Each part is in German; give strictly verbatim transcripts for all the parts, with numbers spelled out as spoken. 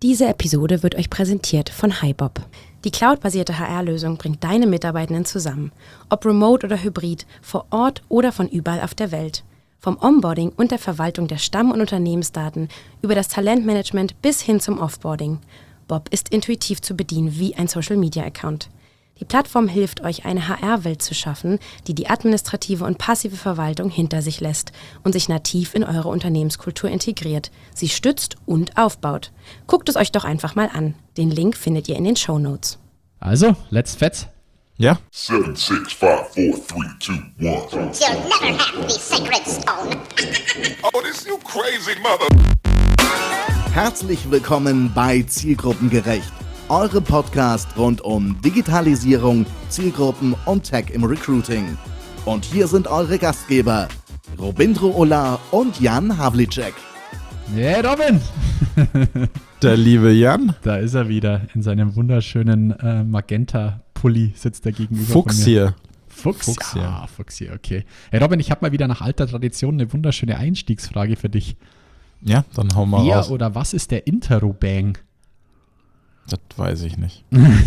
Diese Episode wird euch präsentiert von HiBob. Die cloudbasierte H R-Lösung bringt deine Mitarbeitenden zusammen. Ob remote oder hybrid, vor Ort oder von überall auf der Welt. Vom Onboarding und der Verwaltung der Stamm- und Unternehmensdaten über das Talentmanagement bis hin zum Offboarding. Bob ist intuitiv zu bedienen wie ein Social-Media-Account. Die Plattform hilft euch, eine H R-Welt zu schaffen, die die administrative und passive Verwaltung hinter sich lässt und sich nativ in eure Unternehmenskultur integriert, sie stützt und aufbaut. Guckt es euch doch einfach mal an. Den Link findet ihr in den Shownotes. Also, let's fetz. Ja. Seven, six, five, four, three, two, one. You'll never have the sacred stone. Oh, this you crazy mother. Herzlich willkommen bei Zielgruppengerecht, eure Podcast rund um Digitalisierung, Zielgruppen und Tech im Recruiting. Und hier sind eure Gastgeber, Robindro Ola und Jan Havlicek. Hey Robin! Der liebe Jan. Da ist er wieder in seinem wunderschönen äh, Magenta-Pulli, sitzt er gegenüber Fuchs von mir. hier. Fuchs, Fuchs hier. Ah, Fuchs hier, okay. Hey Robin, ich habe mal wieder nach alter Tradition eine wunderschöne Einstiegsfrage für dich. Ja, dann hau mal Wer raus. oder was ist der Interrobang? Das weiß ich nicht.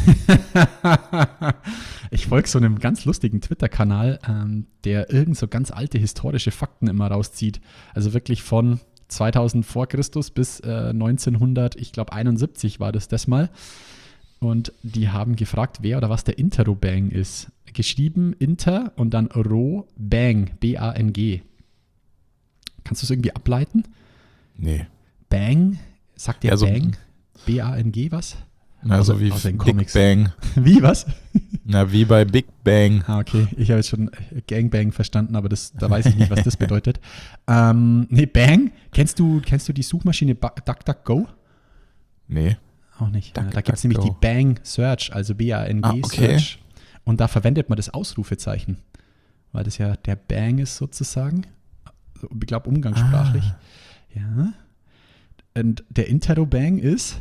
Ich folge so einem ganz lustigen Twitter-Kanal, ähm, der irgend so ganz alte historische Fakten immer rauszieht. Also wirklich von zweitausend vor Christus bis äh, neunzehnhundert, ich glaube einundsiebzig war das das mal. Und die haben gefragt, wer oder was der Interrobang ist. Geschrieben Inter und dann Ro Bang, B A N G. Kannst du es irgendwie ableiten? Nee. Bang? Sagt der Ja, so- Bang? B A N G was? Na, so Außer- wie außer in Big Comics. Bang. Wie, was? Na, wie bei Big Bang. Ah, okay. Ich habe jetzt schon Gangbang verstanden, aber das, da weiß ich nicht, was das bedeutet. ähm, nee, Bang? Kennst du, kennst du die Suchmaschine Ba- DuckDuckGo? Nee. Auch nicht. Duck, da gibt es Duck, nämlich Go. die Bang Search, also B A N G Ah, okay. Search. Und da verwendet man das Ausrufezeichen, weil das ja der Bang ist sozusagen. Also, ich glaube, umgangssprachlich. Ah. Ja. Und der Interrobang ist,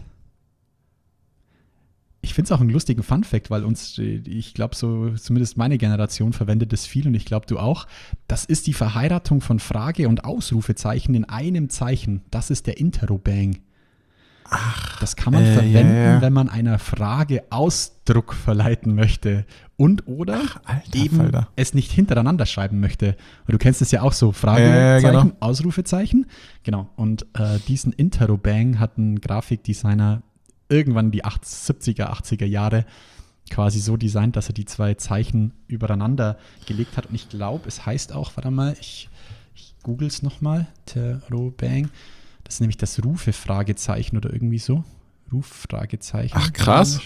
ich finde es auch einen lustigen Funfact, weil uns, ich glaube, so zumindest meine Generation verwendet das viel und ich glaube, du auch. Das ist die Verheiratung von Frage- und Ausrufezeichen in einem Zeichen. Das ist der Interrobang. Ach, das kann man äh, verwenden, ja, ja. wenn man einer Frage Ausdruck verleiten möchte und oder Ach, alter eben Falter. es nicht hintereinander schreiben möchte. Und du kennst es ja auch so, Ja, Fragezeichen, ja, genau. Ausrufezeichen. Genau, und äh, diesen Interrobang hat ein Grafikdesigner irgendwann die siebziger, achtziger Jahre quasi so designt, dass er die zwei Zeichen übereinander gelegt hat. Und ich glaube, es heißt auch, warte mal, ich, ich google es nochmal, Interrobang. Das ist nämlich das Rufe-Fragezeichen oder irgendwie so. Ruf-Fragezeichen. Ach, krass.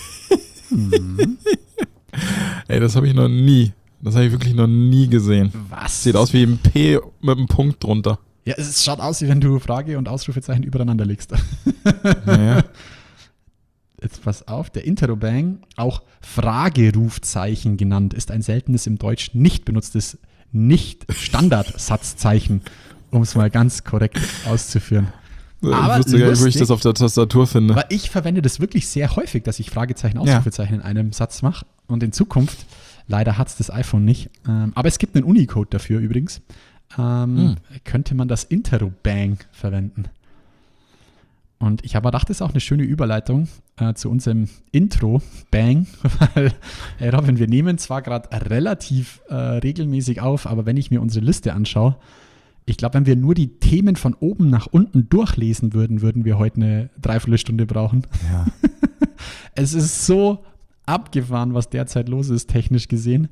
Hm. Ey, das habe ich noch nie. Das habe ich wirklich noch nie gesehen. Was? Sieht aus wie ein P mit einem Punkt drunter. Ja, es schaut aus, wie wenn du Frage- und Ausrufezeichen übereinander legst. Naja. Jetzt pass auf, der Interrobang, auch Fragerufzeichen genannt, ist ein seltenes im Deutsch nicht benutztes Nicht-Standardsatzzeichen, um es mal ganz korrekt auszuführen. Aber ich wusste gar nicht, wo ich lustig, das auf der Tastatur finde. weil ich verwende das wirklich sehr häufig, dass ich Fragezeichen, Ausrufezeichen in einem Satz mache. Und in Zukunft, leider hat es das iPhone nicht, ähm, aber es gibt einen Unicode dafür übrigens, ähm, Hm. könnte man das Interrobang verwenden. Und ich habe gedacht, das ist auch eine schöne Überleitung äh, zu unserem Intro, Bang, weil, hey Robin, wir nehmen zwar gerade relativ äh, regelmäßig auf, aber wenn ich mir unsere Liste anschaue, ich glaube, wenn wir nur die Themen von oben nach unten durchlesen würden, würden wir heute eine Dreiviertelstunde brauchen. Ja. Es ist so abgefahren, was derzeit los ist, technisch gesehen.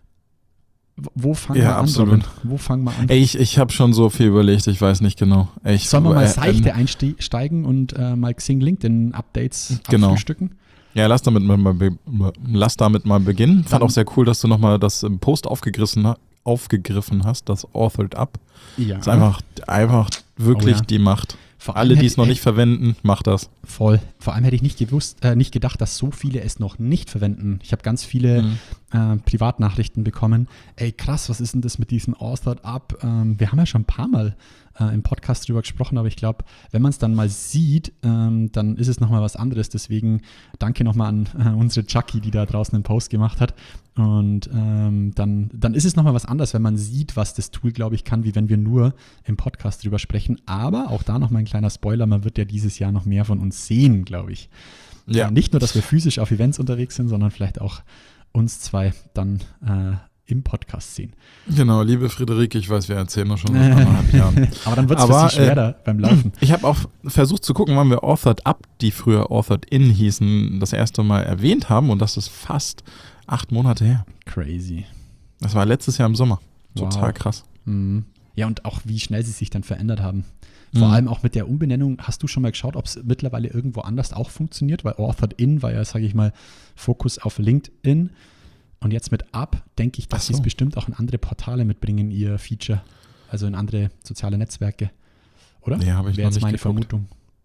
W- Wo fangen Ja, wir an, absolut. Robin? Wo fangen wir an? Ey, ich, ich habe schon so viel überlegt, ich weiß nicht genau. Ich, Sollen wir mal äh, seichte ähm, einsteigen und äh, mal Xing LinkedIn-Updates Genau. abfrühstücken? Ja, lass damit mal, mal, be- lass damit mal beginnen. Fand Dann- auch sehr cool, dass du nochmal das im Post aufgegriffen, ha- aufgegriffen hast, das Authored Up. Ja. Das ist einfach, einfach wirklich Oh ja. die Macht. Vor allem Alle, die hätte- es noch nicht verwenden, macht das. Voll. Vor allem hätte ich nicht gewusst, äh, nicht gedacht, dass so viele es noch nicht verwenden. Ich habe ganz viele Mhm. äh, Privatnachrichten bekommen. Ey, krass, was ist denn das mit diesem Authored Up? Ähm, wir haben ja schon ein paar Mal äh, im Podcast drüber gesprochen, aber ich glaube, wenn man es dann mal sieht, ähm, dann ist es nochmal was anderes. Deswegen danke nochmal an äh, unsere Chucky, die da draußen einen Post gemacht hat. Und ähm, dann, dann ist es nochmal was anderes, wenn man sieht, was das Tool, glaube ich, kann, wie wenn wir nur im Podcast drüber sprechen. Aber auch da nochmal ein kleiner Spoiler, man wird ja dieses Jahr noch mehr von uns sehen, glaube ich. Ja. Äh, nicht nur, dass wir physisch auf Events unterwegs sind, sondern vielleicht auch uns zwei dann äh, im Podcast sehen. Genau, liebe Friederike, ich weiß, wir erzählen noch schon seit anderthalb Jahren. Aber dann wird es für Sie schwerer äh, beim Laufen. Ich habe auch versucht zu gucken, wann wir Authored Up, die früher Authored In hießen, das erste Mal erwähnt haben und das ist fast acht Monate her. Crazy. Das war letztes Jahr im Sommer. Total Wow. krass. Mhm. Ja, und auch wie schnell sie sich dann verändert haben. Vor Mhm. allem auch mit der Umbenennung. Hast du schon mal geschaut, ob es mittlerweile irgendwo anders auch funktioniert? Weil Authored In war ja, sage ich mal, Fokus auf LinkedIn. Und jetzt mit Up denke ich, dass Ach sie so. es bestimmt auch in andere Portale mitbringen, ihr Feature. Also in andere soziale Netzwerke. Oder? Nee, habe ich Wäre noch jetzt nicht meine geguckt. Vermutung.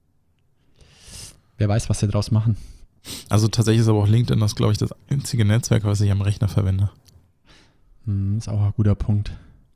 Wer weiß, was sie draus machen. Also tatsächlich ist aber auch LinkedIn das, glaube ich, das einzige Netzwerk, was ich am Rechner verwende. Hm, ist auch ein guter Punkt.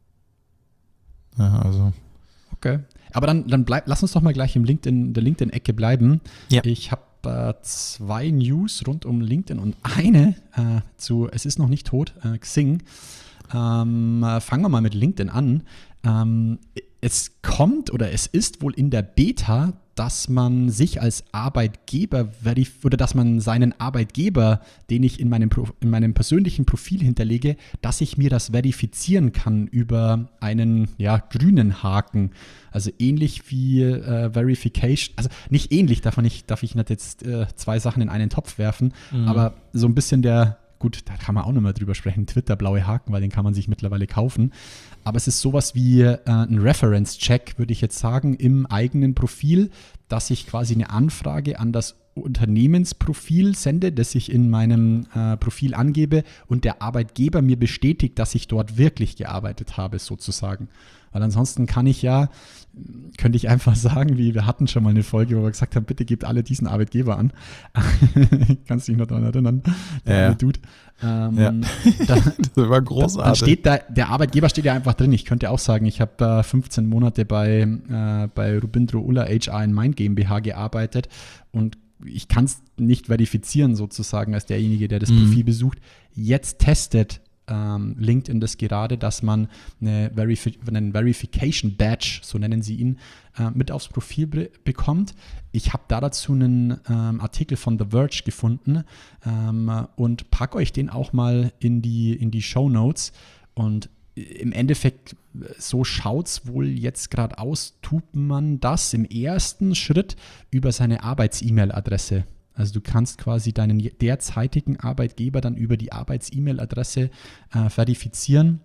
Ja, also. Okay. Aber dann, dann bleib, lass uns doch mal gleich im LinkedIn, der LinkedIn-Ecke bleiben. Ja. Ich habe äh, zwei News rund um LinkedIn und eine äh, zu Es ist noch nicht tot, äh, Xing. Ähm, äh, fangen wir mal mit LinkedIn an. Ähm, es kommt oder es ist wohl in der Beta, dass man sich als Arbeitgeber verif- oder dass man seinen Arbeitgeber, den ich in meinem, Pro- in meinem persönlichen Profil hinterlege, dass ich mir das verifizieren kann über einen ja, grünen Haken. Also ähnlich wie äh, Verification, also nicht ähnlich, darf, man nicht, darf ich nicht jetzt äh, zwei Sachen in einen Topf werfen, Mhm. aber so ein bisschen der, gut, da kann man auch noch mal drüber sprechen, Twitter-blaue Haken, weil den kann man sich mittlerweile kaufen. Aber es ist sowas wie äh, ein Reference-Check, würde ich jetzt sagen, im eigenen Profil, dass ich quasi eine Anfrage an das Unternehmensprofil sende, das ich in meinem äh, Profil angebe und der Arbeitgeber mir bestätigt, dass ich dort wirklich gearbeitet habe, sozusagen. Weil ansonsten kann ich ja, könnte ich einfach sagen, wie wir hatten schon mal eine Folge, wo wir gesagt haben, bitte gebt alle diesen Arbeitgeber an. Kannst dich noch daran erinnern? Der Ja. arme Dude. Ähm, Ja. da, Das war dann großartig. steht da, der Arbeitgeber steht ja einfach drin. Ich könnte auch sagen, ich habe äh, fünfzehn Monate bei, äh, bei Rubindro Ulla H R in Mind GmbH gearbeitet und ich kann es nicht verifizieren sozusagen als derjenige, der das Mhm. Profil besucht. Jetzt testet ähm, LinkedIn das gerade, dass man eine Verifi- einen Verification Badge, so nennen sie ihn, äh, mit aufs Profil be- bekommt. Ich habe da dazu einen ähm, Artikel von The Verge gefunden ähm, und packe euch den auch mal in die, in die Shownotes. Und im Endeffekt, so schaut es wohl jetzt gerade aus, tut man das im ersten Schritt über seine Arbeits-E-Mail-Adresse. Also du kannst quasi deinen derzeitigen Arbeitgeber dann über die Arbeits-E-Mail-Adresse äh, verifizieren.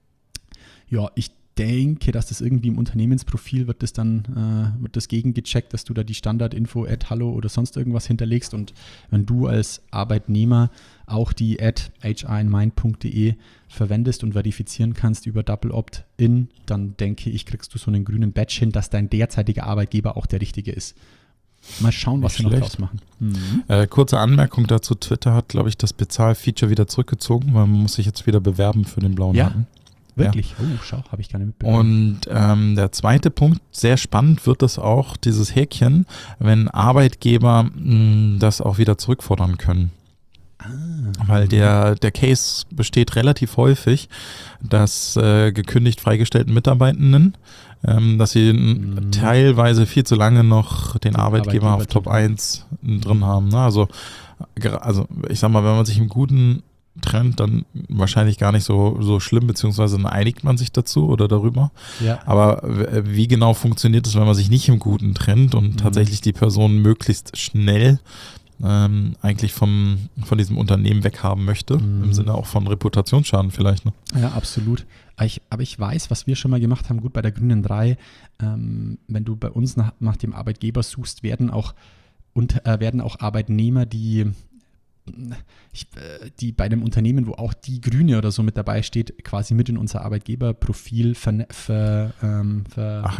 Ja, ich denke, dass das irgendwie im Unternehmensprofil wird das dann äh, wird das gegengecheckt, dass du da die Standardinfo at hallo oder sonst irgendwas hinterlegst und wenn du als Arbeitnehmer auch die at h r in mind punkt d e verwendest und verifizieren kannst über Double Opt-in, dann denke ich, kriegst du so einen grünen Badge hin, dass dein derzeitiger Arbeitgeber auch der richtige ist. Mal schauen, was Nicht wir noch schlecht. draus machen. Mhm. Äh, kurze Anmerkung dazu, Twitter hat, glaube ich, das Bezahlfeature wieder zurückgezogen, weil man muss sich jetzt wieder bewerben für den blauen Ja. Haken. Wirklich? Oh, schau, habe ich gar nicht mitbekommen. Und ähm, der zweite Punkt, sehr spannend wird es auch, dieses Häkchen, wenn Arbeitgeber mh, das auch wieder zurückfordern können. Weil der, der Case besteht relativ häufig, dass äh, gekündigt freigestellten Mitarbeitenden, ähm, dass sie n- Mhm. teilweise viel zu lange noch den, Den Arbeitgeber, auf Arbeitgeber Top eins drin haben. Ne? Also, gra- also ich sag mal, wenn man sich im Guten trennt, dann wahrscheinlich gar nicht so, so schlimm, beziehungsweise dann einigt man sich dazu oder darüber. Ja. Aber w- wie genau funktioniert es, wenn man sich nicht im Guten trennt und Mhm. tatsächlich die Person möglichst schnell ähm, eigentlich vom, von diesem Unternehmen weghaben möchte, Mhm. im Sinne auch von Reputationsschaden vielleicht. Ne? Ja, absolut. Aber ich, aber ich weiß, was wir schon mal gemacht haben, gut bei der Grünen drei, ähm, wenn du bei uns nach, nach dem Arbeitgeber suchst, werden auch, und, äh, werden auch Arbeitnehmer, die, ich, äh, die bei einem Unternehmen, wo auch die Grüne oder so mit dabei steht, quasi mit in unser Arbeitgeberprofil ver, ver, ähm, ver, Ach echt?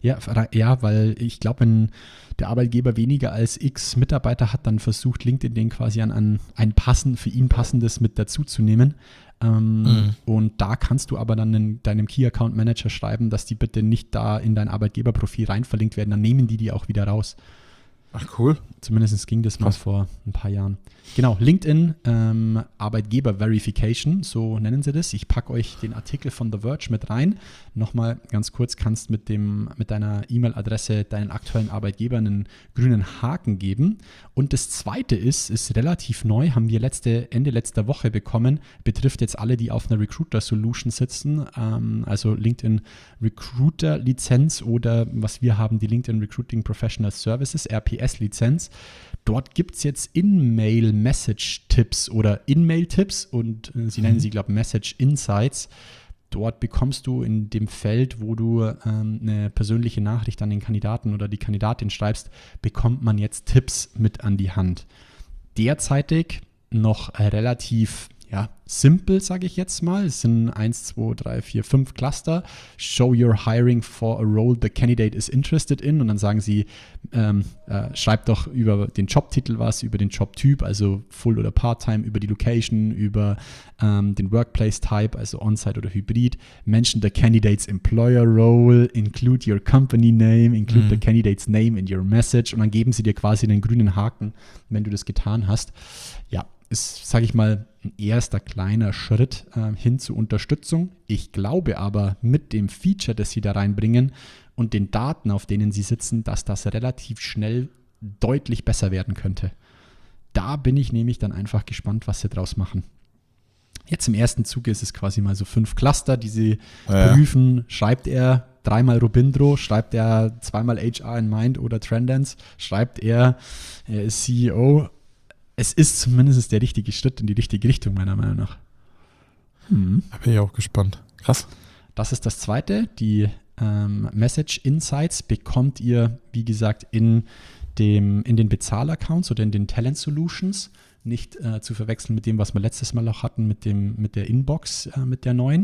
Ja, ja, weil ich glaube, wenn der Arbeitgeber weniger als x Mitarbeiter hat, dann versucht LinkedIn den quasi an, an ein passend, für ihn passendes mit dazuzunehmen. Ähm, mhm. Und da kannst du aber dann in deinem Key Account Manager schreiben, dass die bitte nicht da in dein Arbeitgeberprofil rein verlinkt werden. Dann nehmen die die auch wieder raus. Ach cool. Zumindest ging das mal Was? vor ein paar Jahren. Genau, LinkedIn ähm, Arbeitgeber Verification, so nennen sie das. Ich packe euch den Artikel von The Verge mit rein. Nochmal ganz kurz, kannst mit dem mit deiner E-Mail-Adresse deinen aktuellen Arbeitgeber einen grünen Haken geben. Und das zweite ist, ist relativ neu, haben wir letzte, Ende letzter Woche bekommen, betrifft jetzt alle, die auf einer Recruiter-Solution sitzen, ähm, also LinkedIn Recruiter-Lizenz oder was wir haben, die LinkedIn Recruiting Professional Services, R P S-Lizenz. Dort gibt es jetzt In-Mail-Message-Tipps oder In-Mail-Tipps und äh, sie nennen sie, glaube ich, Message-Insights. Dort bekommst du in dem Feld, wo du ähm, eine persönliche Nachricht an den Kandidaten oder die Kandidatin schreibst, bekommt man jetzt Tipps mit an die Hand. Derzeitig noch relativ ja, simpel, sage ich jetzt mal. Es sind eins, zwei, drei, vier, fünf Cluster. Show you're hiring for a role the candidate is interested in. Und dann sagen sie, ähm, äh, schreibt doch über den Jobtitel was, über den Jobtyp, also Full oder Part-Time, über die Location, über ähm, den Workplace-Type, also On-Site oder Hybrid. Mention the candidate's employer role, include your company name, include mhm. the candidate's name in your message. Und dann geben sie dir quasi den grünen Haken, wenn du das getan hast. Ja, ist, sage ich mal, ein erster kleiner Schritt äh, hin zu Unterstützung. Ich glaube aber mit dem Feature, das sie da reinbringen und den Daten, auf denen sie sitzen, dass das relativ schnell deutlich besser werden könnte. Da bin ich nämlich dann einfach gespannt, was sie draus machen. Jetzt im ersten Zuge ist es quasi mal so fünf Cluster, die sie ja. prüfen. Schreibt er dreimal Robindro, schreibt er zweimal H R in Mind oder Trendance, schreibt er, er ist C E O. Es ist zumindest der richtige Schritt in die richtige Richtung, meiner Meinung nach. Hm. Da bin ich auch gespannt. Krass. Das ist das Zweite. Die ähm, Message Insights bekommt ihr, wie gesagt, in, dem, in den Bezahl-Accounts oder in den Talent Solutions. Nicht äh, zu verwechseln mit dem, was wir letztes Mal auch hatten, mit, dem, mit der Inbox, äh, mit der neuen.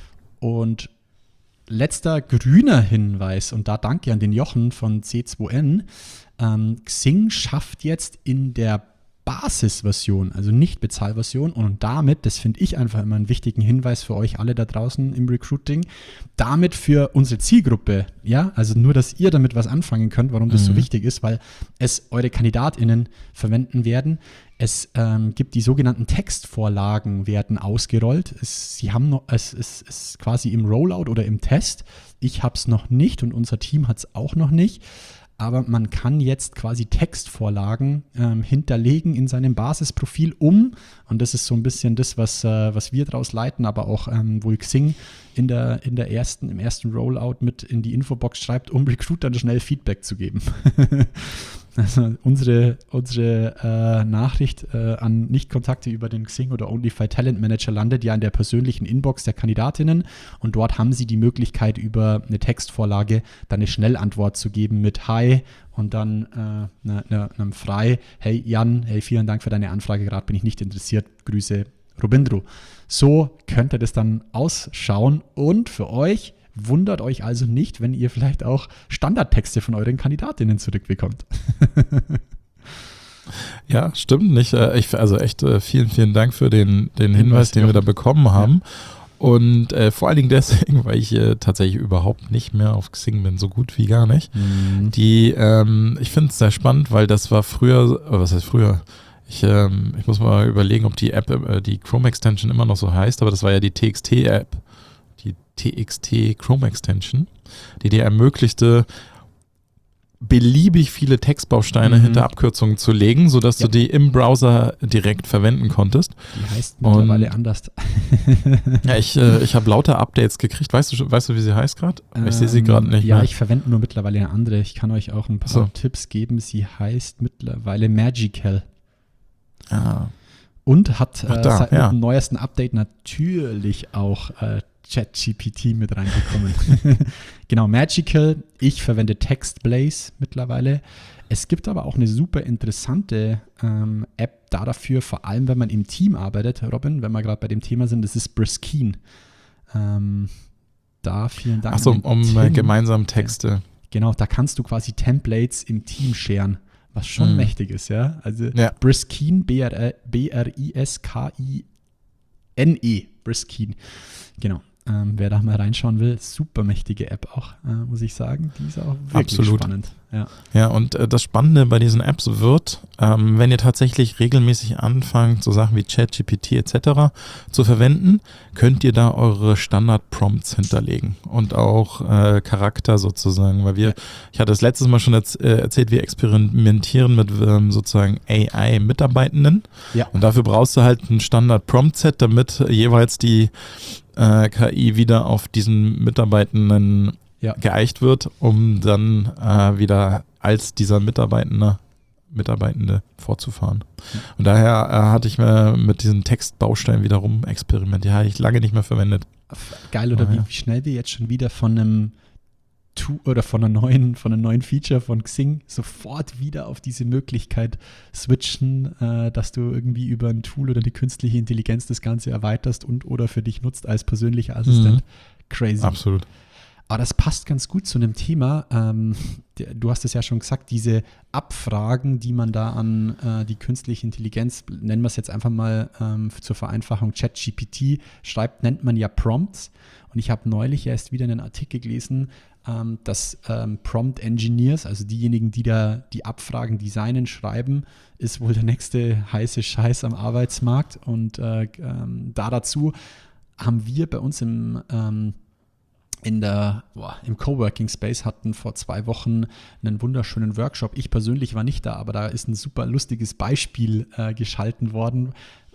Und letzter grüner Hinweis, und da danke an den Jochen von C zwei N. Ähm, Xing schafft jetzt in der Basisversion, also nicht Bezahlversion und damit, das finde ich einfach immer einen wichtigen Hinweis für euch alle da draußen im Recruiting, damit für unsere Zielgruppe, ja, also nur, dass ihr damit was anfangen könnt, warum das mhm. so wichtig ist, weil es eure KandidatInnen verwenden werden. Es ähm, gibt die sogenannten Textvorlagen werden ausgerollt. Es, sie haben noch, es ist, ist quasi im Rollout oder im Test. Ich habe es noch nicht und unser Team hat es auch noch nicht. Aber man kann jetzt quasi Textvorlagen ähm, hinterlegen in seinem Basisprofil um, und das ist so ein bisschen das, was, äh, was wir daraus leiten, aber auch ähm, wohl Xing in der, in der ersten, im ersten Rollout mit in die Infobox schreibt, um Recruitern schnell Feedback zu geben. Also unsere, unsere äh, Nachricht äh, an Nichtkontakte über den Xing oder Onlyfy Talent Manager landet ja in der persönlichen Inbox der Kandidatinnen, und dort haben sie die Möglichkeit, über eine Textvorlage dann eine Schnellantwort zu geben mit Hi und dann äh, ne, ne, einem Frei, hey Jan, hey, vielen Dank für deine Anfrage, gerade bin ich nicht interessiert, Grüße Robindro. So könnte das dann ausschauen, und für euch wundert euch also nicht, wenn ihr vielleicht auch Standardtexte von euren Kandidatinnen zurückbekommt. Ja, stimmt nicht. Ich, also echt vielen, vielen Dank für den, den Hinweis, den wir da bekommen haben. Ja. Und äh, vor allen Dingen deswegen, weil ich äh, tatsächlich überhaupt nicht mehr auf Xing bin, so gut wie gar nicht. Mhm. Die, ähm, ich finde es sehr spannend, weil das war früher, was heißt früher? Ich, ähm, ich muss mal überlegen, ob die App, äh, die Chrome Extension immer noch so heißt, aber das war ja die T X T-App. Die T X T Chrome Extension, die dir ermöglichte, beliebig viele Textbausteine mhm. hinter Abkürzungen zu legen, sodass ja. du die im Browser direkt verwenden konntest. Die heißt mittlerweile Und, anders. Ja, ich, äh, ich habe lauter Updates gekriegt. Weißt du, weißt du, wie sie heißt gerade? Ähm, ich sehe sie gerade nicht Ja, mehr. ich verwende nur mittlerweile eine andere. Ich kann euch auch ein paar so. Tipps geben. Sie heißt mittlerweile Magical. Ah. Und hat Ach, da, äh, seit ja. dem neuesten Update natürlich auch äh, ChatGPT mit reingekommen. Genau, Magical. Ich verwende TextBlaze mittlerweile. Es gibt aber auch eine super interessante ähm, App da dafür, vor allem wenn man im Team arbeitet, Robin, wenn wir gerade bei dem Thema sind, das ist Briskeen. Ähm, da vielen Dank. Achso, um Tim. gemeinsam Texte. genau, da kannst du quasi Templates im Team sharen, was schon Mhm. mächtig ist, ja. Also Ja. Briskine, B R I S K I N E, Briskine, genau. Ähm, wer da mal reinschauen will, super mächtige App auch, äh, muss ich sagen. Die ist auch wirklich Absolut. spannend. Ja. Ja, und äh, das Spannende bei diesen Apps wird, ähm, wenn ihr tatsächlich regelmäßig anfangt, so Sachen wie ChatGPT et cetera zu verwenden, könnt ihr da eure Standard-Prompts hinterlegen und auch äh, Charakter sozusagen, weil wir, Ja. ich hatte das letztes Mal schon erz- äh, erzählt, wir experimentieren mit ähm, sozusagen A I-Mitarbeitenden Ja. und dafür brauchst du halt ein Standard-Prompt-Set, damit jeweils die äh, K I wieder auf diesen Mitarbeitenden Ja. geeicht wird, um dann äh, wieder als dieser Mitarbeitende, Mitarbeitende fortzufahren. Ja. Und daher äh, hatte ich mir mit diesen Textbausteinen wiederum experimentiert. Die habe ich lange nicht mehr verwendet. Geil, oder Oh, wie, ja. wie schnell wir jetzt schon wieder von einem Tu- oder von einer neuen, von einem neuen Feature von Xing sofort wieder auf diese Möglichkeit switchen, äh, dass du irgendwie über ein Tool oder die künstliche Intelligenz das Ganze erweiterst und oder für dich nutzt als persönlicher Assistent. Crazy. Absolut. Aber das passt ganz gut zu einem Thema. Ähm, der, du hast es ja schon gesagt, diese Abfragen, die man da an äh, die künstliche Intelligenz, nennen wir es jetzt einfach mal ähm, zur Vereinfachung, ChatGPT schreibt, nennt man ja Prompts. Und ich habe neulich erst wieder einen Artikel gelesen, ähm, dass ähm, Prompt Engineers, also diejenigen, die da die Abfragen designen, schreiben, ist wohl der nächste heiße Scheiß am Arbeitsmarkt. Und äh, ähm, da dazu haben wir bei uns im ähm, in der, boah, im Coworking Space hatten vor zwei Wochen einen wunderschönen Workshop. Ich persönlich war nicht da, aber da ist ein super lustiges Beispiel äh, geschalten worden,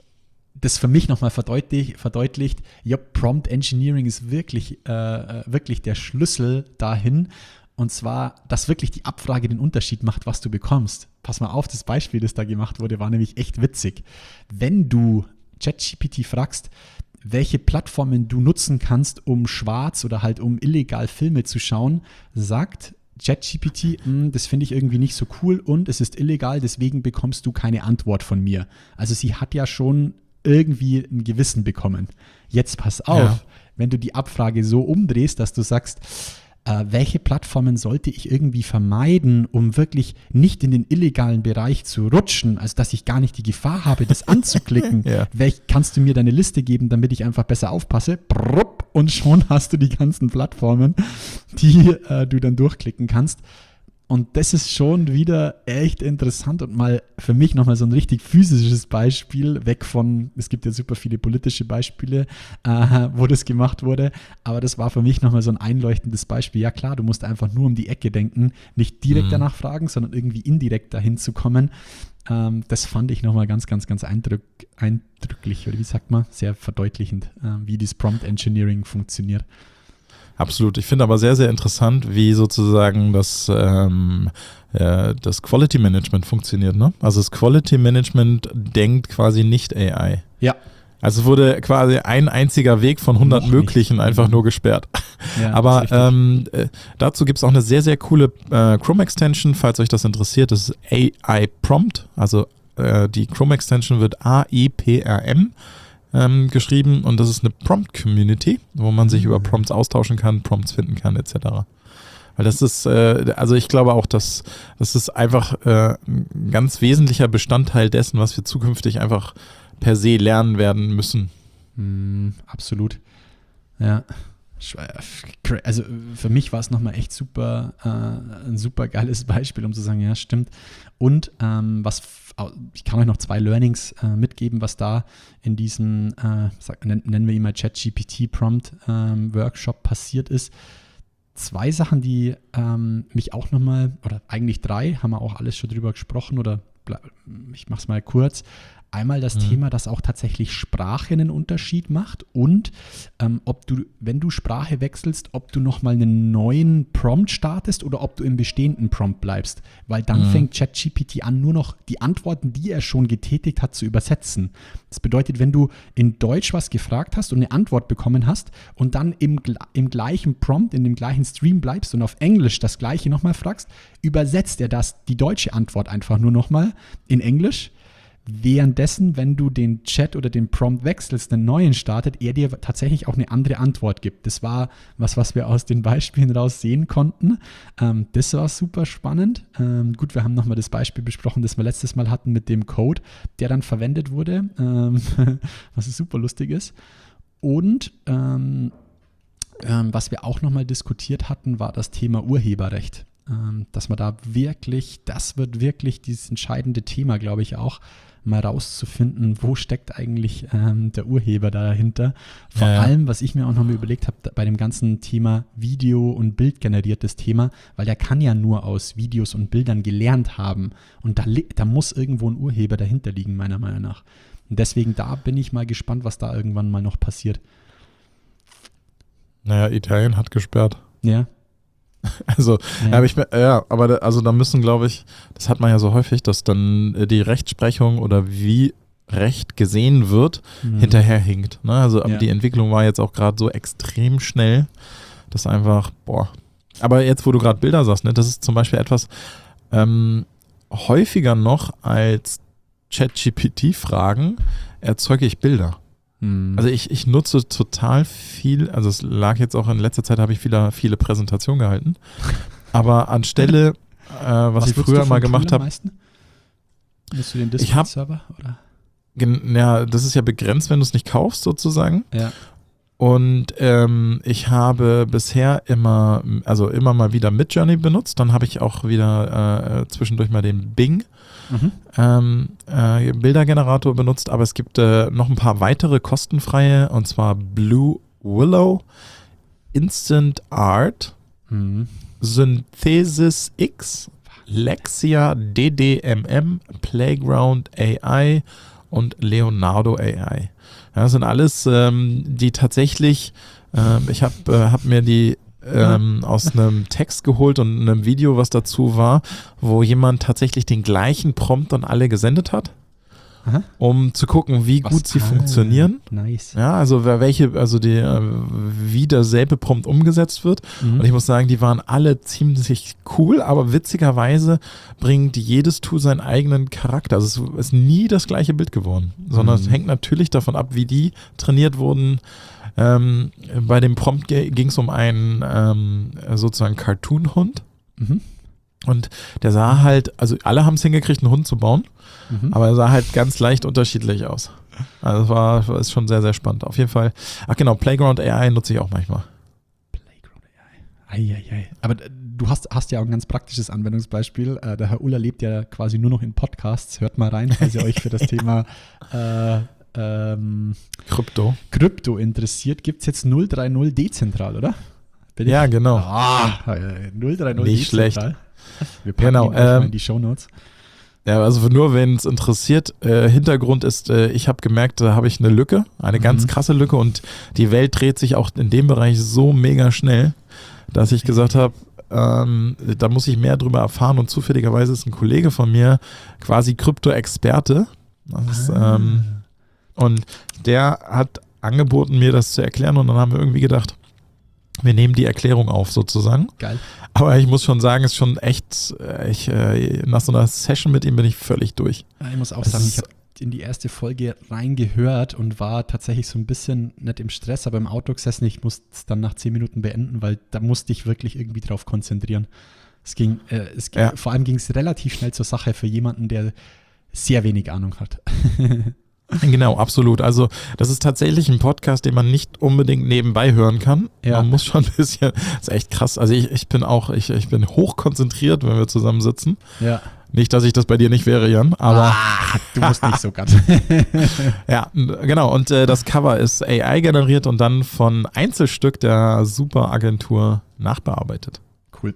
das für mich nochmal verdeutlicht, verdeutlicht, ja, Prompt Engineering ist wirklich, äh, wirklich der Schlüssel dahin. Und zwar, dass wirklich die Abfrage den Unterschied macht, was du bekommst. Pass mal auf, das Beispiel, das da gemacht wurde, war nämlich echt witzig. Wenn du ChatGPT fragst, welche Plattformen du nutzen kannst, um schwarz oder halt um illegal Filme zu schauen, sagt ChatGPT, das finde ich irgendwie nicht so cool und es ist illegal, deswegen bekommst du keine Antwort von mir. Also sie hat ja schon irgendwie ein Gewissen bekommen. Jetzt pass auf, Ja. wenn du die Abfrage so umdrehst, dass du sagst, äh, welche Plattformen sollte ich irgendwie vermeiden, um wirklich nicht in den illegalen Bereich zu rutschen, also dass ich gar nicht die Gefahr habe, das anzuklicken. Ja. Welch, kannst du mir deine Liste geben, damit ich einfach besser aufpasse? Brupp, und schon hast du die ganzen Plattformen, die äh, du dann durchklicken kannst. Und das ist schon wieder echt interessant und mal für mich nochmal so ein richtig physisches Beispiel, weg von, es gibt ja super viele politische Beispiele, äh, wo das gemacht wurde, aber das war für mich nochmal so ein einleuchtendes Beispiel. Ja klar, du musst einfach nur um die Ecke denken, nicht direkt Mhm. danach fragen, sondern irgendwie indirekt dahin zu kommen. Ähm, das fand ich nochmal ganz, ganz, ganz eindrück, eindrücklich, oder wie sagt man, sehr verdeutlichend, äh, wie das Prompt Engineering funktioniert. Absolut. Ich finde aber sehr, sehr interessant, wie sozusagen das, ähm, äh, das Quality Management funktioniert. Ne? Also das Quality Management denkt quasi nicht A I. Ja. Also wurde quasi ein einziger Weg von hundert Noch nicht. möglichen einfach nur gesperrt. Ja, Aber ist richtig. ähm, äh, dazu gibt es auch eine sehr, sehr coole äh, Chrome-Extension, falls euch das interessiert. Das ist A I Prompt. Also äh, die Chrome-Extension wird A I P R M ähm, geschrieben und das ist eine Prompt-Community, wo man sich über Prompts austauschen kann, Prompts finden kann et cetera. Weil das ist, äh, also ich glaube auch, dass das ist einfach äh, ein ganz wesentlicher Bestandteil dessen, was wir zukünftig einfach per se lernen werden müssen. Mm, absolut. Ja. Also für mich war es nochmal echt super, äh, ein super geiles Beispiel, um zu sagen, ja, stimmt. Und ähm, was, ich kann euch noch zwei Learnings äh, mitgeben, was da in diesem, äh, sag, nennen wir ihn mal ChatGPT-Prompt-Workshop ähm, passiert ist. Zwei Sachen, die ähm, mich auch nochmal, oder eigentlich drei, haben wir auch alles schon drüber gesprochen, oder ich mache es mal kurz. Einmal das Mhm. Thema, dass auch tatsächlich Sprache einen Unterschied macht und ähm, ob du, wenn du Sprache wechselst, ob du nochmal einen neuen Prompt startest oder ob du im bestehenden Prompt bleibst. Weil dann Mhm. fängt ChatGPT an, nur noch die Antworten, die er schon getätigt hat, zu übersetzen. Das bedeutet, wenn du in Deutsch was gefragt hast und eine Antwort bekommen hast und dann im, im gleichen Prompt, in dem gleichen Stream bleibst und auf Englisch das Gleiche nochmal fragst, übersetzt er das, die deutsche Antwort einfach nur nochmal in Englisch. währenddessen, wenn du den Chat oder den Prompt wechselst, einen neuen startet, er dir tatsächlich auch eine andere Antwort gibt. Das war was, was wir aus den Beispielen raus sehen konnten. Ähm, das war super spannend. Ähm, gut, wir haben nochmal das Beispiel besprochen, das wir letztes Mal hatten mit dem Code, der dann verwendet wurde, ähm, was super lustig ist. Und ähm, ähm, was wir auch nochmal diskutiert hatten, war das Thema Urheberrecht. Ähm, dass man da wirklich, das wird wirklich dieses entscheidende Thema, glaube ich auch, mal rauszufinden, wo steckt eigentlich ähm, der Urheber dahinter. Vor ja. allem, was ich mir auch noch mal überlegt habe, bei dem ganzen Thema Video- und Bildgeneriertes Thema, weil der kann ja nur aus Videos und Bildern gelernt haben. Und da, da muss irgendwo ein Urheber dahinter liegen, meiner Meinung nach. Und deswegen, da bin ich mal gespannt, was da irgendwann mal noch passiert. Naja, Italien hat gesperrt. Ja. Also, ja. ja, aber, ich, ja, aber da, also da müssen, glaube ich, das hat man ja so häufig, dass dann die Rechtsprechung oder wie Recht gesehen wird, mhm. hinterherhinkt. Ne? Also aber ja. die Entwicklung war jetzt auch gerade so extrem schnell, dass einfach, boah. Aber jetzt, wo du gerade Bilder sagst, ne, das ist zum Beispiel etwas ähm, häufiger noch als ChatGPT-Fragen erzeuge ich Bilder. Also ich, ich nutze total viel, also es lag jetzt auch in letzter Zeit, habe ich viele, viele Präsentationen gehalten, aber anstelle, äh, was, was ich früher mal gemacht habe. Nutzt du den Discord-Server? Ja, das ist ja begrenzt, wenn du es nicht kaufst sozusagen. Ja. Und ähm, ich habe bisher immer, also immer mal wieder Midjourney benutzt, dann habe ich auch wieder äh, zwischendurch mal den Bing Mhm. Ähm, äh, Bildergenerator benutzt, aber es gibt äh, noch ein paar weitere kostenfreie, und zwar Blue Willow, Instant Art, mhm. Synthesis X, Lexia, D D M M, Playground A I und Leonardo A I. Ja, das sind alles, ähm, die tatsächlich, ähm, ich habe äh, hab mir die Ähm, aus einem Text geholt und einem Video, was dazu war, wo jemand tatsächlich den gleichen Prompt an alle gesendet hat, Aha. um zu gucken, wie was? gut sie ah, funktionieren. Nice. Ja, also welche, also die, wie derselbe Prompt umgesetzt wird. Mhm. Und ich muss sagen, die waren alle ziemlich cool, aber witzigerweise bringt jedes Tool seinen eigenen Charakter. Also es ist nie das gleiche Bild geworden, sondern mhm. es hängt natürlich davon ab, wie die trainiert wurden. Ähm, bei dem Prompt ging es um einen ähm, sozusagen Cartoon-Hund. Mhm. Und der sah halt, also alle haben es hingekriegt, einen Hund zu bauen, mhm. aber er sah halt ganz leicht unterschiedlich aus. Also es war, war ist schon sehr, sehr spannend. Auf jeden Fall, ach genau, Playground A I nutze ich auch manchmal. Playground A I. Eieiei. Aber du hast, hast ja auch ein ganz praktisches Anwendungsbeispiel. Äh, der Herr Uller lebt ja quasi nur noch in Podcasts. Hört mal rein, falls ihr euch für das Thema äh, Ähm, Krypto. Krypto interessiert, gibt es jetzt null drei null dezentral, oder? Bin ja, ich? genau. Ah, null drei null Nicht dezentral. Schlecht. Wir packen genau, ihn ähm, ähm, in die Shownotes. Ja, also nur wenn es interessiert, äh, Hintergrund ist, äh, ich habe gemerkt, da habe ich eine Lücke, eine mhm. ganz krasse Lücke, und die Welt dreht sich auch in dem Bereich so mega schnell, dass ich gesagt habe, ähm, da muss ich mehr drüber erfahren, und zufälligerweise ist ein Kollege von mir quasi Krypto-Experte. Das ist, ah. ähm, Und der hat angeboten, mir das zu erklären, und dann haben wir irgendwie gedacht, wir nehmen die Erklärung auf sozusagen. Geil. Aber ich muss schon sagen, es ist schon echt, ich, nach so einer Session mit ihm bin ich völlig durch. Ich muss auch sagen, ich habe in die erste Folge reingehört und war tatsächlich so ein bisschen nicht im Stress, aber im Auto gesessen. Ich musste es dann nach zehn Minuten beenden, weil da musste ich wirklich irgendwie drauf konzentrieren. Es ging, äh, es ging ja. vor allem ging es relativ schnell zur Sache für jemanden, der sehr wenig Ahnung hat. Genau, absolut. Also das ist tatsächlich ein Podcast, den man nicht unbedingt nebenbei hören kann. Ja. Man muss schon ein bisschen, das ist echt krass. Also ich, ich bin auch, ich, ich bin hochkonzentriert, wenn wir zusammen sitzen. Ja. Nicht, dass ich das bei dir nicht wäre, Jan, aber ah, du musst nicht so ganz. Ja, genau. Und äh, das Cover ist A I generiert und dann von Einzelstück der Super-Agentur nachbearbeitet. Cool.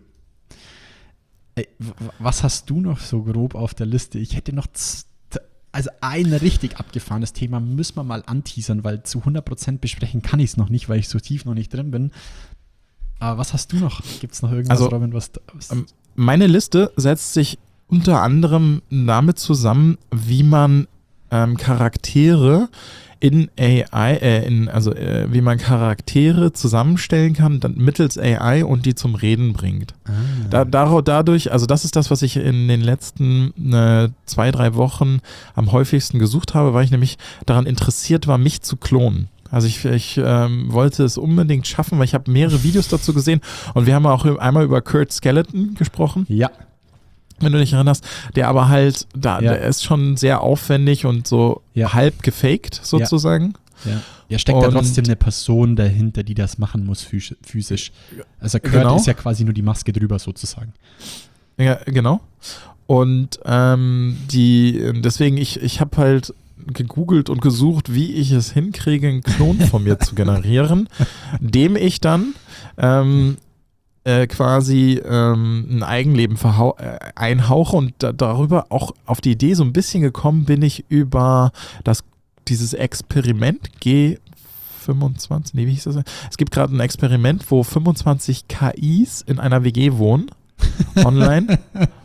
Ey, w- was hast du noch so grob auf der Liste? Ich hätte noch z- Also ein richtig abgefahrenes Thema müssen wir mal anteasern, weil zu hundert Prozent besprechen kann ich es noch nicht, weil ich so tief noch nicht drin bin. Aber was hast du noch? Gibt es noch irgendwas, also, Robin? Was, was meine Liste setzt sich unter anderem damit zusammen, wie man ähm, Charaktere in A I, äh, in, also äh, wie man Charaktere zusammenstellen kann, dann mittels A I und die zum Reden bringt. Ah. Da, da, dadurch, also das ist das, was ich in den letzten äh, zwei, drei Wochen am häufigsten gesucht habe, weil ich nämlich daran interessiert war, mich zu klonen. Also ich, ich ähm, wollte es unbedingt schaffen, weil ich habe mehrere Videos dazu gesehen und wir haben auch einmal über Kurt Skeleton gesprochen. Ja. Wenn du dich erinnerst, der aber halt, da, ja. der ist schon sehr aufwendig und so ja. halb gefaked sozusagen. Ja, ja. ja steckt und, da trotzdem eine Person dahinter, die das machen muss physisch. Also Kurt genau. ist ja quasi nur die Maske drüber sozusagen. Ja, genau. Und ähm, die, deswegen, ich, ich habe halt gegoogelt und gesucht, wie ich es hinkriege, einen Klon von mir zu generieren, dem ich dann ähm, Äh, quasi ähm, ein Eigenleben verhau- äh, einhauche und da, darüber auch auf die Idee so ein bisschen gekommen bin ich über das, dieses Experiment G fünfundzwanzig, nee, wie hieß das? Es gibt gerade ein Experiment, wo fünfundzwanzig K Is in einer W G wohnen, online.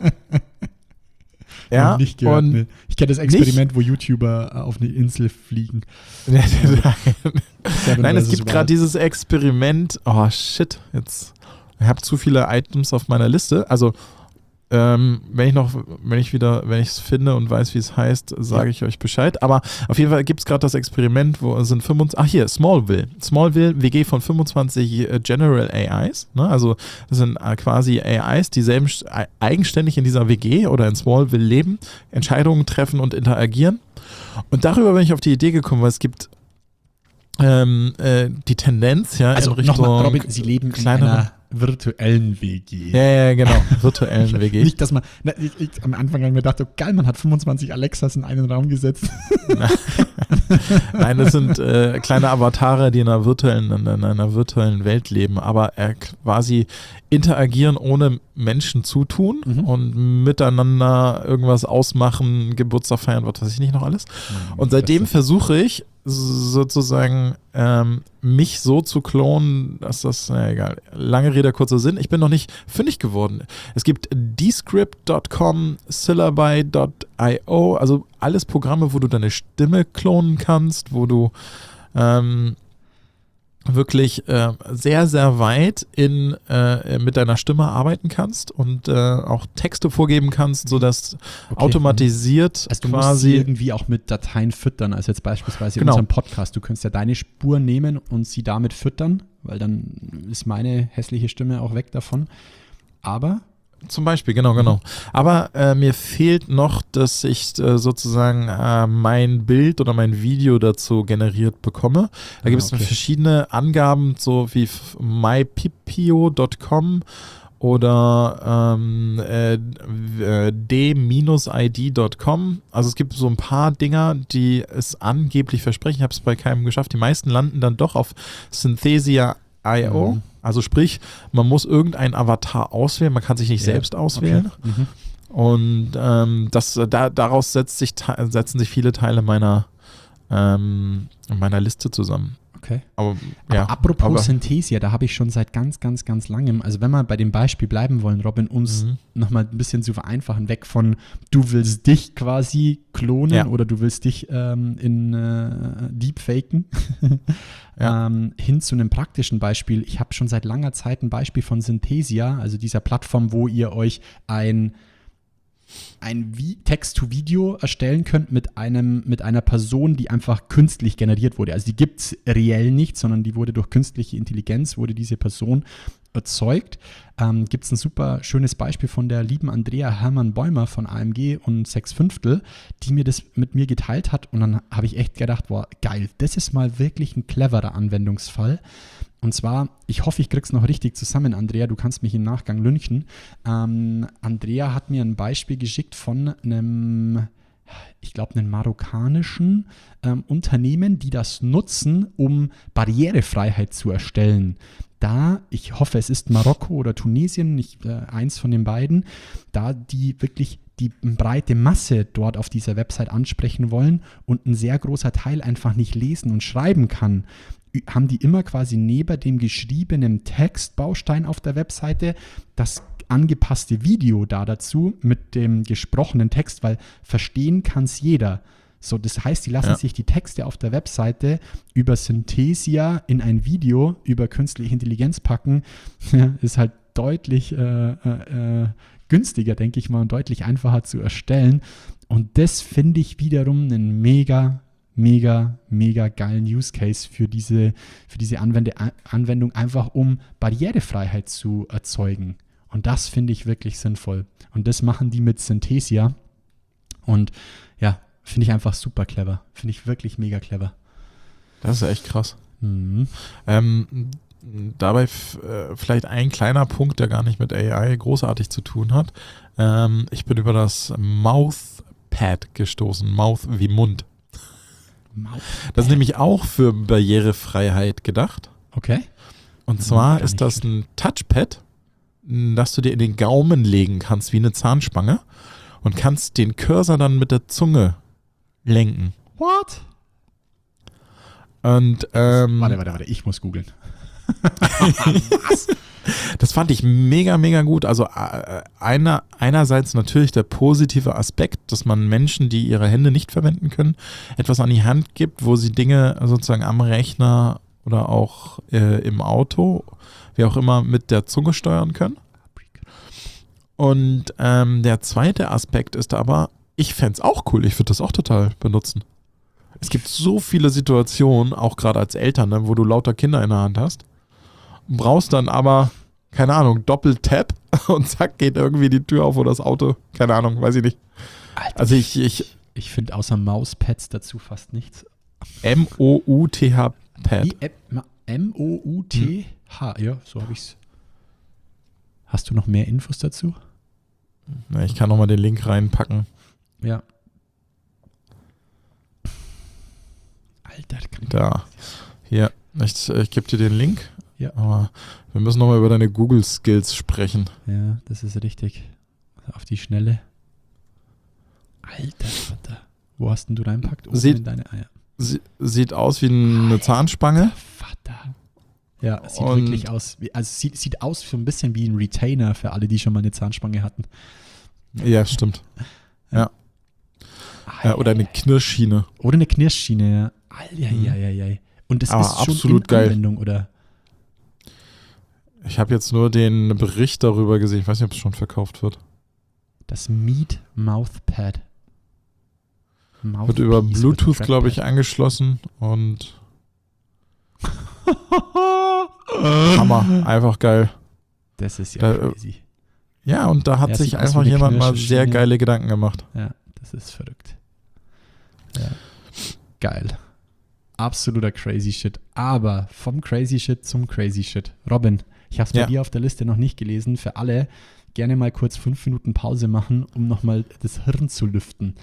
Ja, nicht gehört, und ne. Ich kenne das Experiment, nicht? Wo YouTuber auf eine Insel fliegen. Nein, Nein es gibt gerade dieses Experiment, oh shit, jetzt ich habe zu viele Items auf meiner Liste. Also, ähm, wenn ich noch, wenn ich wieder, wenn ich es finde und weiß, wie es heißt, sage ich euch Bescheid. Aber auf jeden Fall gibt es gerade das Experiment, wo es sind fünfundzwanzig, ach hier, Smallville. Smallville, W G von fünfundzwanzig General A Is. Ne? Also, das sind quasi A Is, die selben, eigenständig in dieser W G oder in Smallville leben, Entscheidungen treffen und interagieren. Und darüber bin ich auf die Idee gekommen, weil es gibt ähm, äh, die Tendenz, ja, also in Richtung nochmal, Robin, sie leben in einer virtuellen W G. Ja, ja, genau, virtuellen W G. Nicht, dass man, na, ich, ich, am Anfang habe ich mir gedacht, oh, geil, man hat fünfundzwanzig Alexas in einen Raum gesetzt. Nein, das sind äh, kleine Avatare, die in einer virtuellen, in einer virtuellen Welt leben, aber äh, quasi interagieren ohne Menschen zutun mhm. und miteinander irgendwas ausmachen, Geburtstag feiern, was weiß ich nicht noch alles. Mhm, und seitdem versuche ich sozusagen ähm, mich so zu klonen, dass das, na egal, lange Rede, kurzer Sinn, ich bin noch nicht fündig geworden. Es gibt descript Punkt com, syllabi Punkt io, also alles Programme, wo du deine Stimme klonen kannst, wo du ähm, wirklich äh, sehr, sehr weit in, äh, mit deiner Stimme arbeiten kannst und äh, auch Texte vorgeben kannst, sodass okay. automatisiert also du quasi musst sie irgendwie auch mit Dateien füttern, also jetzt beispielsweise genau. in unserem Podcast, du könntest ja deine Spur nehmen und sie damit füttern, weil dann ist meine hässliche Stimme auch weg davon, aber zum Beispiel, genau, genau. Aber äh, mir fehlt noch, dass ich äh, sozusagen äh, mein Bild oder mein Video dazu generiert bekomme. Da ah, gibt es okay. verschiedene Angaben, so wie my pipio Punkt com oder ähm, äh, d I D Punkt com. Also es gibt so ein paar Dinger, die es angeblich versprechen. Ich habe es bei keinem geschafft. Die meisten landen dann doch auf Synthesia Punkt io. Mhm. Also sprich, man muss irgendeinen Avatar auswählen, man kann sich nicht ja. selbst auswählen. Okay. Mhm. Und ähm, das, da, daraus setzt sich, setzen sich viele Teile meiner, ähm, meiner Liste zusammen. Okay. Aber, aber ja, apropos aber, Synthesia, da habe ich schon seit ganz, ganz, ganz langem, also wenn wir bei dem Beispiel bleiben wollen, Robin, uns mhm. nochmal ein bisschen zu vereinfachen, weg von du willst dich quasi klonen ja. oder du willst dich ähm, in äh, Deepfaken, ja. ähm, hin zu einem praktischen Beispiel. Ich habe schon seit langer Zeit ein Beispiel von Synthesia, also dieser Plattform, wo ihr euch ein ein Text-to-Video erstellen könnt mit einem mit einer Person, die einfach künstlich generiert wurde. Also die gibt es reell nicht, sondern die wurde durch künstliche Intelligenz, wurde diese Person erzeugt. Ähm, gibt es ein super schönes Beispiel von der lieben Andrea Hermann-Bäumer von A M G und sechs Fünftel, die mir das mit mir geteilt hat und dann habe ich echt gedacht, boah, geil, das ist mal wirklich ein cleverer Anwendungsfall. Und zwar, ich hoffe, ich krieg's noch richtig zusammen, Andrea, du kannst mich im Nachgang lynchen. Ähm, Andrea hat mir ein Beispiel geschickt von einem, ich glaube, einem marokkanischen ähm, Unternehmen, die das nutzen, um Barrierefreiheit zu erstellen. Da, ich hoffe, es ist Marokko oder Tunesien, nicht äh, eins von den beiden, da die wirklich die breite Masse dort auf dieser Website ansprechen wollen und ein sehr großer Teil einfach nicht lesen und schreiben kann, haben die immer quasi neben dem geschriebenen Textbaustein auf der Webseite das angepasste Video da dazu mit dem gesprochenen Text, weil verstehen kann es jeder. So, das heißt, die lassen Ja. sich die Texte auf der Webseite über Synthesia in ein Video über künstliche Intelligenz packen. Ist halt deutlich äh, äh, günstiger, denke ich mal, und deutlich einfacher zu erstellen. Und das finde ich wiederum einen mega, mega, mega geilen Use Case für diese, für diese Anwende, Anwendung, einfach um Barrierefreiheit zu erzeugen. Und das finde ich wirklich sinnvoll. Und das machen die mit Synthesia. Und ja, finde ich einfach super clever. Finde ich wirklich mega clever. Das ist echt krass. Mhm. Ähm, dabei f- äh, vielleicht ein kleiner Punkt, der gar nicht mit A I großartig zu tun hat. Ähm, ich bin über das Mouthpad gestoßen. Mouth wie Mund. Das ist nämlich auch für Barrierefreiheit gedacht. Okay. Und Mhm, zwar gar ist nicht das ein Touchpad, m, das du dir in den Gaumen legen kannst, wie eine Zahnspange. Und kannst den Cursor dann mit der Zunge lenken. What? Und ähm, Warte, warte, warte, ich muss googeln. das fand ich mega, mega gut. Also äh, einer, einerseits natürlich der positive Aspekt, dass man Menschen, die ihre Hände nicht verwenden können, etwas an die Hand gibt, wo sie Dinge sozusagen am Rechner oder auch äh, im Auto, wie auch immer, mit der Zunge steuern können. Und ähm, der zweite Aspekt ist aber, ich fände es auch cool, ich würde das auch total benutzen. Es gibt so viele Situationen, auch gerade als Eltern, ne, wo du lauter Kinder in der Hand hast, brauchst dann aber, keine Ahnung, Doppel-Tap und zack, geht irgendwie die Tür auf oder das Auto, keine Ahnung, weiß ich nicht. Alter, Also ich, ich ich finde außer Mauspads dazu fast nichts. M O U T H-Pad. Wie M O U T H, ja, so habe ich es. Hast du noch mehr Infos dazu? Na, ich kann nochmal den Link reinpacken. Ja. Alter, kann ich Da. Hier, ich, ich gebe dir den Link. Ja. Aber wir müssen nochmal über deine Google-Skills sprechen. Ja, das ist richtig. Auf die Schnelle. Alter, Vater. Wo hast denn du reinpackt? Oben Sieht- in deine Eier. Sie, sieht aus wie eine Zahnspange. Vater. Ja, es sieht Und- wirklich aus. Wie, also es sieht, sieht aus so ein bisschen wie ein Retainer für alle, die schon mal eine Zahnspange hatten. Ja, stimmt. Ja. Ja, oder eine Knirschschiene. Oder eine Knirschschiene, ja. Eieieiei. Und das Aber ist schon absolut in geil. Anwendung, oder? Ich habe jetzt nur den Bericht darüber gesehen. Ich weiß nicht, ob es schon verkauft wird. Das Meet Mouthpad. Wird über Mouthpiece Bluetooth, mit glaube ich, Trackpad. angeschlossen und Hammer. Einfach geil. Das ist ja Da, äh, crazy. Ja, und da hat Ja, sich sieht aus einfach wie eine jemand mal Knirschschiene. sehr geile Gedanken gemacht. Ja, das ist verrückt. Ja. Geil. Absoluter crazy shit. Aber vom crazy shit zum crazy shit. Robin, ich habe es bei Ja. dir auf der Liste noch nicht gelesen. Für alle gerne mal kurz fünf Minuten Pause machen, um nochmal das Hirn zu lüften.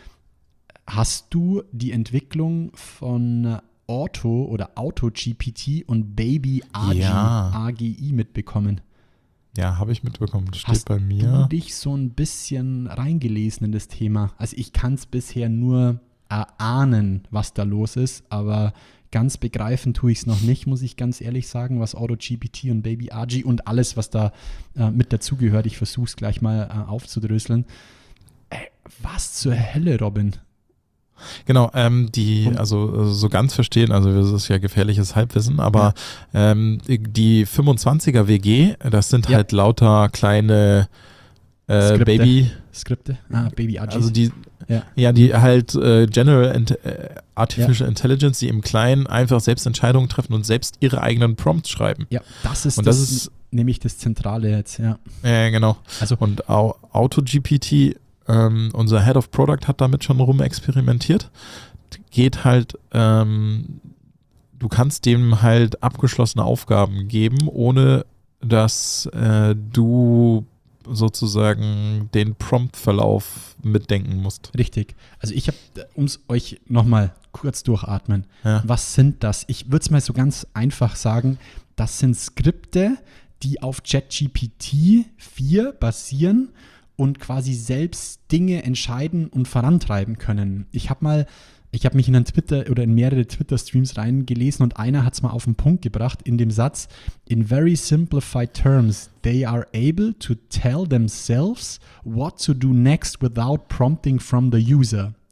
Hast du die Entwicklung von Auto oder Auto-G P T und Baby A G, Ja. A G I mitbekommen? Ja, habe ich mitbekommen. Das steht Hast bei du mir. dich so ein bisschen reingelesen in das Thema? Also ich kann es bisher nur erahnen, was da los ist, aber ganz begreifen tue ich es noch nicht, muss ich ganz ehrlich sagen, was Auto-G P T und Baby A G I und alles, was da äh, mit dazugehört. Ich versuche es gleich mal äh, aufzudröseln. Ey, was zur Hölle, Robin? Genau, ähm, die, Und- also äh, so ganz verstehen, also das ist ja gefährliches Halbwissen, aber ähm, die- die fünfundzwanziger W G, das sind Ja. halt lauter kleine äh, Skripte. Baby, Skripte? Ah, Baby A G I. also die, Ja. ja, die halt äh, General Int äh, Artificial Intelligence, die im Kleinen einfach selbst Entscheidungen treffen und selbst ihre eigenen Prompts schreiben. ja, das ist, Und das das ist- nämlich das Zentrale jetzt, ja. Ja, genau. Also, Und Au- Auto-G P T, ähm, unser Head of Product hat damit schon rumexperimentiert. Geht halt, ähm, du kannst dem halt abgeschlossene Aufgaben geben, ohne dass äh, du sozusagen den Prompt-Verlauf mitdenken musst. richtig. Also ich habe, um es euch nochmal kurz durchatmen, Ja. was sind das? Ich würde es mal so ganz einfach sagen, das sind Skripte, die auf ChatGPT vier basieren und quasi selbst Dinge entscheiden und vorantreiben können. Ich habe mal, ich habe mich in einen Twitter oder in mehrere Twitter-Streams reingelesen und einer hat es mal auf den Punkt gebracht in dem Satz: In very simplified terms, they are able to tell themselves what to do next without prompting from the user.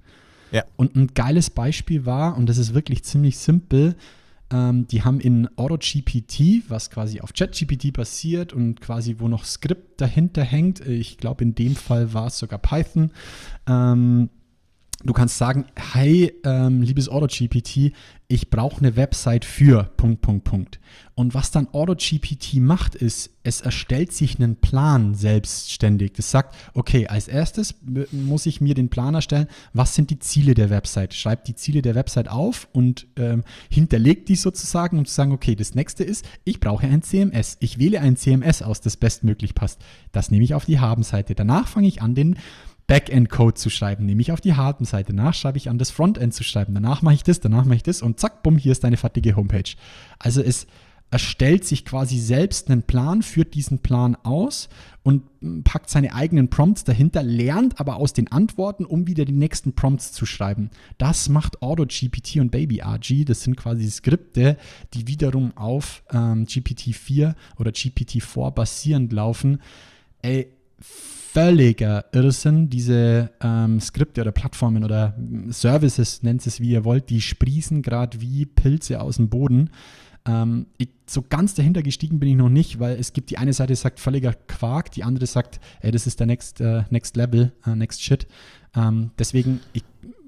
Ja. Und ein geiles Beispiel war, und das ist wirklich ziemlich simpel, ähm, die haben in AutoGPT, was quasi auf ChatGPT basiert und quasi wo noch Skript dahinter hängt, ich glaube in dem Fall war es sogar Python, ähm, du kannst sagen, hey, ähm, liebes AutoGPT, ich brauche eine Website für Punkt, Punkt, Punkt. Und was dann AutoGPT macht, ist, es erstellt sich einen Plan selbstständig. Das sagt, okay, als erstes muss ich mir den Plan erstellen, was sind die Ziele der Website? Schreibt die Ziele der Website auf und ähm, hinterlegt die sozusagen, um zu sagen, okay, das nächste ist, ich brauche ein C M S. Ich wähle ein C M S aus, das bestmöglich passt. Das nehme ich auf die Haben-Seite. Danach fange ich an, den Backend-Code zu schreiben, nehme ich auf die Habenseite. Danach schreibe ich an, das Frontend zu schreiben. Danach mache ich das, danach mache ich das und zack, bumm, hier ist deine fertige Homepage. Also es erstellt sich quasi selbst einen Plan, führt diesen Plan aus und packt seine eigenen Prompts dahinter, lernt aber aus den Antworten, um wieder die nächsten Prompts zu schreiben. Das macht AutoGPT und BabyRG. Das sind quasi Skripte, die wiederum auf ähm, G P T vier oder G P T vier basierend laufen. Ey, völliger Irrsinn, diese ähm, Skripte oder Plattformen oder Services, nennt es wie ihr wollt, die sprießen gerade wie Pilze aus dem Boden. Ähm, ich, so ganz dahinter gestiegen bin ich noch nicht, weil es gibt die eine Seite, die sagt völliger Quark, die andere sagt, ey, das ist der Next, uh, next Level, uh, Next Shit. Ähm, deswegen, ich,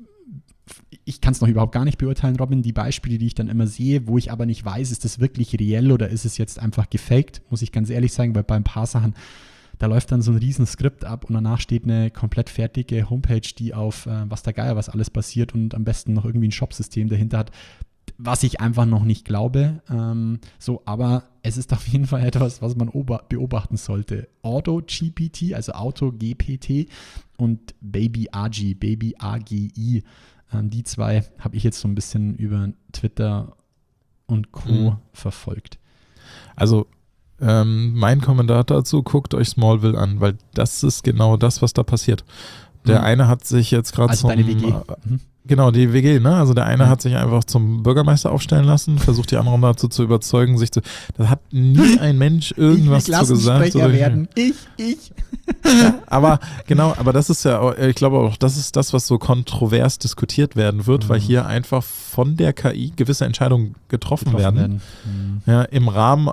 ich kann es noch überhaupt gar nicht beurteilen, Robin. Die Beispiele, die ich dann immer sehe, wo ich aber nicht weiß, ist das wirklich reell oder ist es jetzt einfach gefaked, muss ich ganz ehrlich sagen, weil bei ein paar Sachen da läuft dann so ein riesen Skript ab und danach steht eine komplett fertige Homepage, die auf äh, was der Geier was alles basiert und am besten noch irgendwie ein Shop-System dahinter hat, was ich einfach noch nicht glaube. Ähm, so, aber es ist auf jeden Fall etwas, was man ober- beobachten sollte. AutoGPT, also AutoGPT und BabyRG, BabyRGI. Ähm, die zwei habe ich jetzt so ein bisschen über Twitter und Co. Mhm. verfolgt. Also Ähm, mein Kommentar dazu, guckt euch Smallville an, weil das ist genau das, was da passiert. Der mhm. eine hat sich jetzt gerade also zum... deine W G. Mhm. Genau, die W G, ne? Also der eine mhm. hat sich einfach zum Bürgermeister aufstellen lassen, versucht die anderen dazu zu überzeugen, sich zu... Da hat nie ein Mensch irgendwas ich zu gesagt. Ich will werden. Ich, ich. Ja, aber genau, aber das ist ja, ich glaube auch, das ist das, was so kontrovers diskutiert werden wird, mhm. weil hier einfach von der K I gewisse Entscheidungen getroffen, getroffen werden. werden. Mhm. Ja, im Rahmen...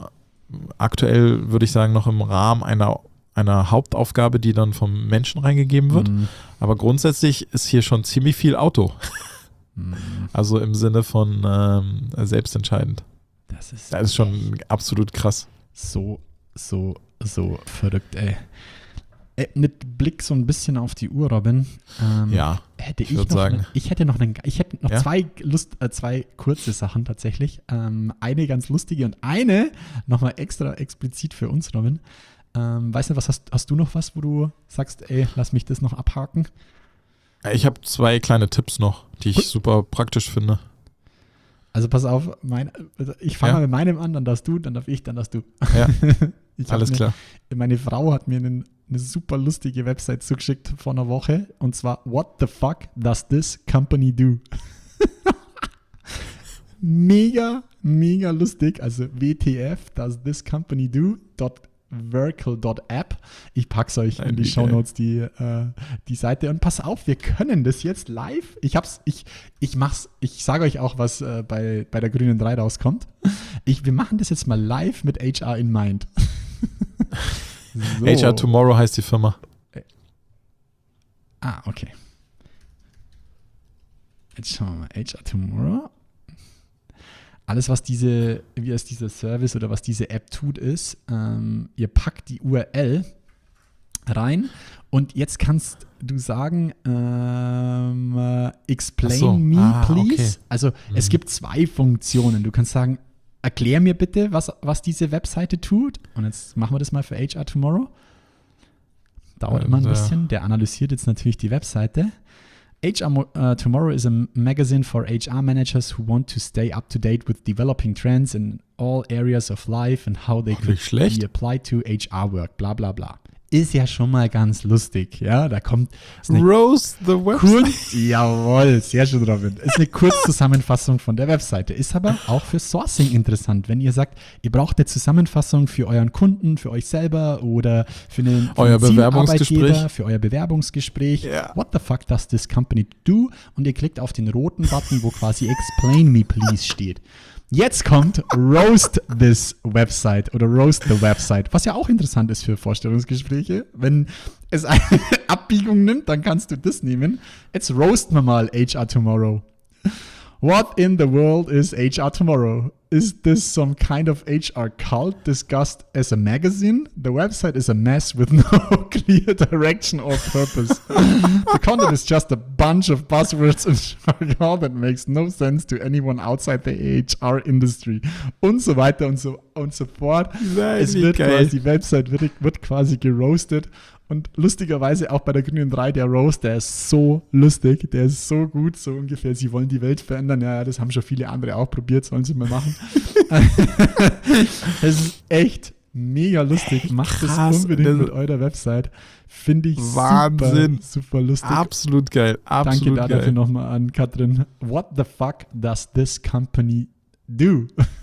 Aktuell würde ich sagen, noch im Rahmen einer, einer Hauptaufgabe, die dann vom Menschen reingegeben wird. Mhm. Aber grundsätzlich ist hier schon ziemlich viel Auto. Mhm. Also im Sinne von ähm, selbstentscheidend. Das ist, das ist schon absolut krass. So, so, so verrückt, ey. ey. Mit Blick so ein bisschen auf die Uhr, Robin. Ähm, ja, hätte ich, ich würde sagen. Ne, ich hätte noch, einen, ich hätte noch ja? zwei, Lust, äh, zwei kurze Sachen tatsächlich. Ähm, eine ganz lustige und eine nochmal extra explizit für uns, Robin. Ähm, weißt du, was hast, hast du noch was, wo du sagst, ey, lass mich das noch abhaken? Ich habe zwei kleine Tipps noch, die ich cool. super praktisch finde. Also pass auf, mein, ich fange ja. mal mit meinem an, dann darfst du, dann darf ich, dann darfst du. Ja, alles mir, klar. Meine Frau hat mir einen, eine super lustige Website zugeschickt vor einer Woche und zwar What the fuck does this company do? Mega, mega lustig. Also W T F does this company do? Verkle dot app. Ich pack's euch in die Shownotes, die, äh, die Seite. Und pass auf, wir können das jetzt live. Ich hab's, ich, ich mach's, ich sage euch auch, was äh, bei, bei der Grünen drei rauskommt. Ich, wir machen das jetzt mal live mit H R in mind. So. H R Tomorrow heißt die Firma. Ah, okay. Jetzt schauen wir mal. H R Tomorrow. Alles, was diese, wie es dieser Service oder was diese App tut, ist, ähm, ihr packt die U R L rein und jetzt kannst du sagen, ähm, äh, explain so. me, ah, please. Okay. Also mhm. es gibt zwei Funktionen. Du kannst sagen, erklär mir bitte, was, was diese Webseite tut. Und jetzt machen wir das mal für H R Tomorrow. Dauert und, immer ein bisschen. Der analysiert jetzt natürlich die Webseite. H R uh, Tomorrow is a magazine for H R managers who want to stay up to date with developing trends in all areas of life and how they Ach, could be applied to H R work, bla bla bla. ist ja schon mal ganz lustig, ja, da kommt Roast the Website. Kurz, jawohl, sehr schön, Robin. Ist eine Kurzzusammenfassung von der Webseite, ist aber auch für Sourcing interessant, wenn ihr sagt, ihr braucht eine Zusammenfassung für euren Kunden, für euch selber oder für einen, für euer einen Bewerbungsgespräch, für euer Bewerbungsgespräch. Yeah. What the fuck does this company do? Und ihr klickt auf den roten Button, wo quasi Explain Me Please steht. Jetzt kommt Roast This Website oder Roast the Website, was ja auch interessant ist für Vorstellungsgespräche. Wenn es eine Abbiegung nimmt, dann kannst du das nehmen. Jetzt roasten wir mal H R Tomorrow. What in the world is H R Tomorrow? Is this some kind of H R cult discussed as a magazine? The website is a mess with no clear direction or purpose. The content is just a bunch of buzzwords and jargon that makes no sense to anyone outside the H R industry. Und so weiter und so, und so fort. Nein, es wird geil. quasi, die Website wird, wird quasi geroastet. Und lustigerweise auch bei der Grünen drei, der Roast, der ist so lustig, der ist so gut, so ungefähr, sie wollen die Welt verändern. Ja, das haben schon viele andere auch probiert, sollen sie mal machen. Es ist echt mega lustig. Hey, Macht krass, das unbedingt das mit eurer Website. Finde ich Wahnsinn. super, super lustig. Absolut geil, absolut Danke da geil. dafür nochmal an Katrin. What the fuck does this company do?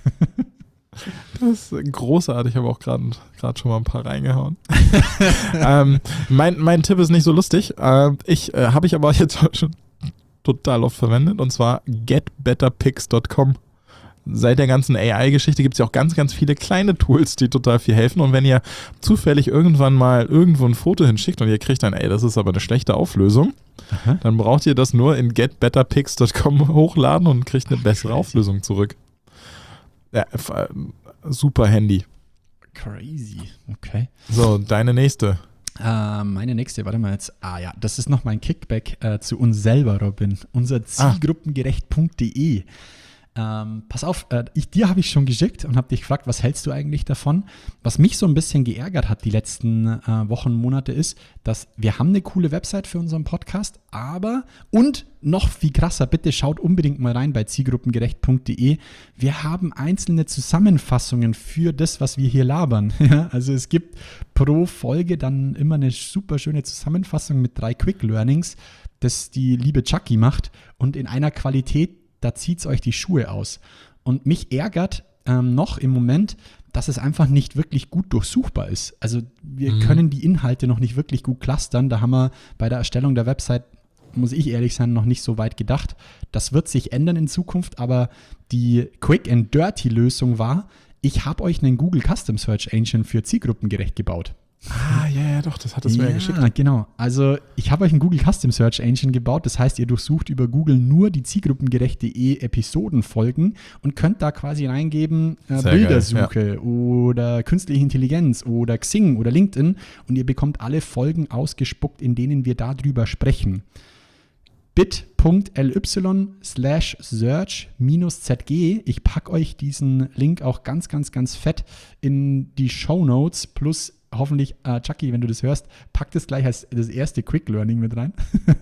Das ist großartig, ich habe auch gerade schon mal ein paar reingehauen. ähm, mein, mein Tipp ist nicht so lustig. Ähm, ich äh, habe ich aber jetzt schon total oft verwendet, und zwar get better pics dot com. Seit der ganzen A I-Geschichte gibt es ja auch ganz, ganz viele kleine Tools, die total viel helfen. Und wenn ihr zufällig irgendwann mal irgendwo ein Foto hinschickt und ihr kriegt dann, ey, das ist aber eine schlechte Auflösung, Aha. dann braucht ihr das nur in get better pics dot com hochladen und kriegt eine bessere Crazy. Auflösung zurück. Ja, super Handy. Crazy, okay. So, deine nächste. Uh, meine nächste, warte mal jetzt. Ah ja, das ist noch mein Kickback äh, zu uns selber, Robin. Unser zielgruppengerecht punkt de. Ähm, pass auf, äh, ich, dir habe ich schon geschickt und habe dich gefragt, was hältst du eigentlich davon? Was mich so ein bisschen geärgert hat die letzten äh, Wochen, Monate ist, dass wir haben eine coole Website für unseren Podcast, aber, und noch viel krasser, bitte schaut unbedingt mal rein bei zielgruppengerecht punkt de. Wir haben einzelne Zusammenfassungen für das, was wir hier labern. Ja, also es gibt pro Folge dann immer eine super schöne Zusammenfassung mit drei Quick Learnings, das die liebe Chucky macht und in einer Qualität, da zieht es euch die Schuhe aus. Und mich ärgert ähm, noch im Moment, dass es einfach nicht wirklich gut durchsuchbar ist. Also wir mhm. können die Inhalte noch nicht wirklich gut clustern. Da haben wir bei der Erstellung der Website, muss ich ehrlich sein, noch nicht so weit gedacht. Das wird sich ändern in Zukunft, aber die Quick and Dirty Lösung war, ich habe euch einen Google Custom Search Engine für zielgruppengerecht gebaut. Ah, ja, ja, doch, das hat es mir ja geschickt. Ja, genau. Also ich habe euch einen Google Custom Search Engine gebaut. Das heißt, ihr durchsucht über Google nur die zielgruppengerecht.de Episodenfolgen und könnt da quasi reingeben äh, Bildersuche geil, ja. oder künstliche Intelligenz oder Xing oder LinkedIn und ihr bekommt alle Folgen ausgespuckt, in denen wir darüber sprechen. bit.ly slash search minus zg. Ich packe euch diesen Link auch ganz, ganz, ganz fett in die Shownotes plus hoffentlich, äh, Chucky, wenn du das hörst, pack das gleich als das erste Quick Learning mit rein.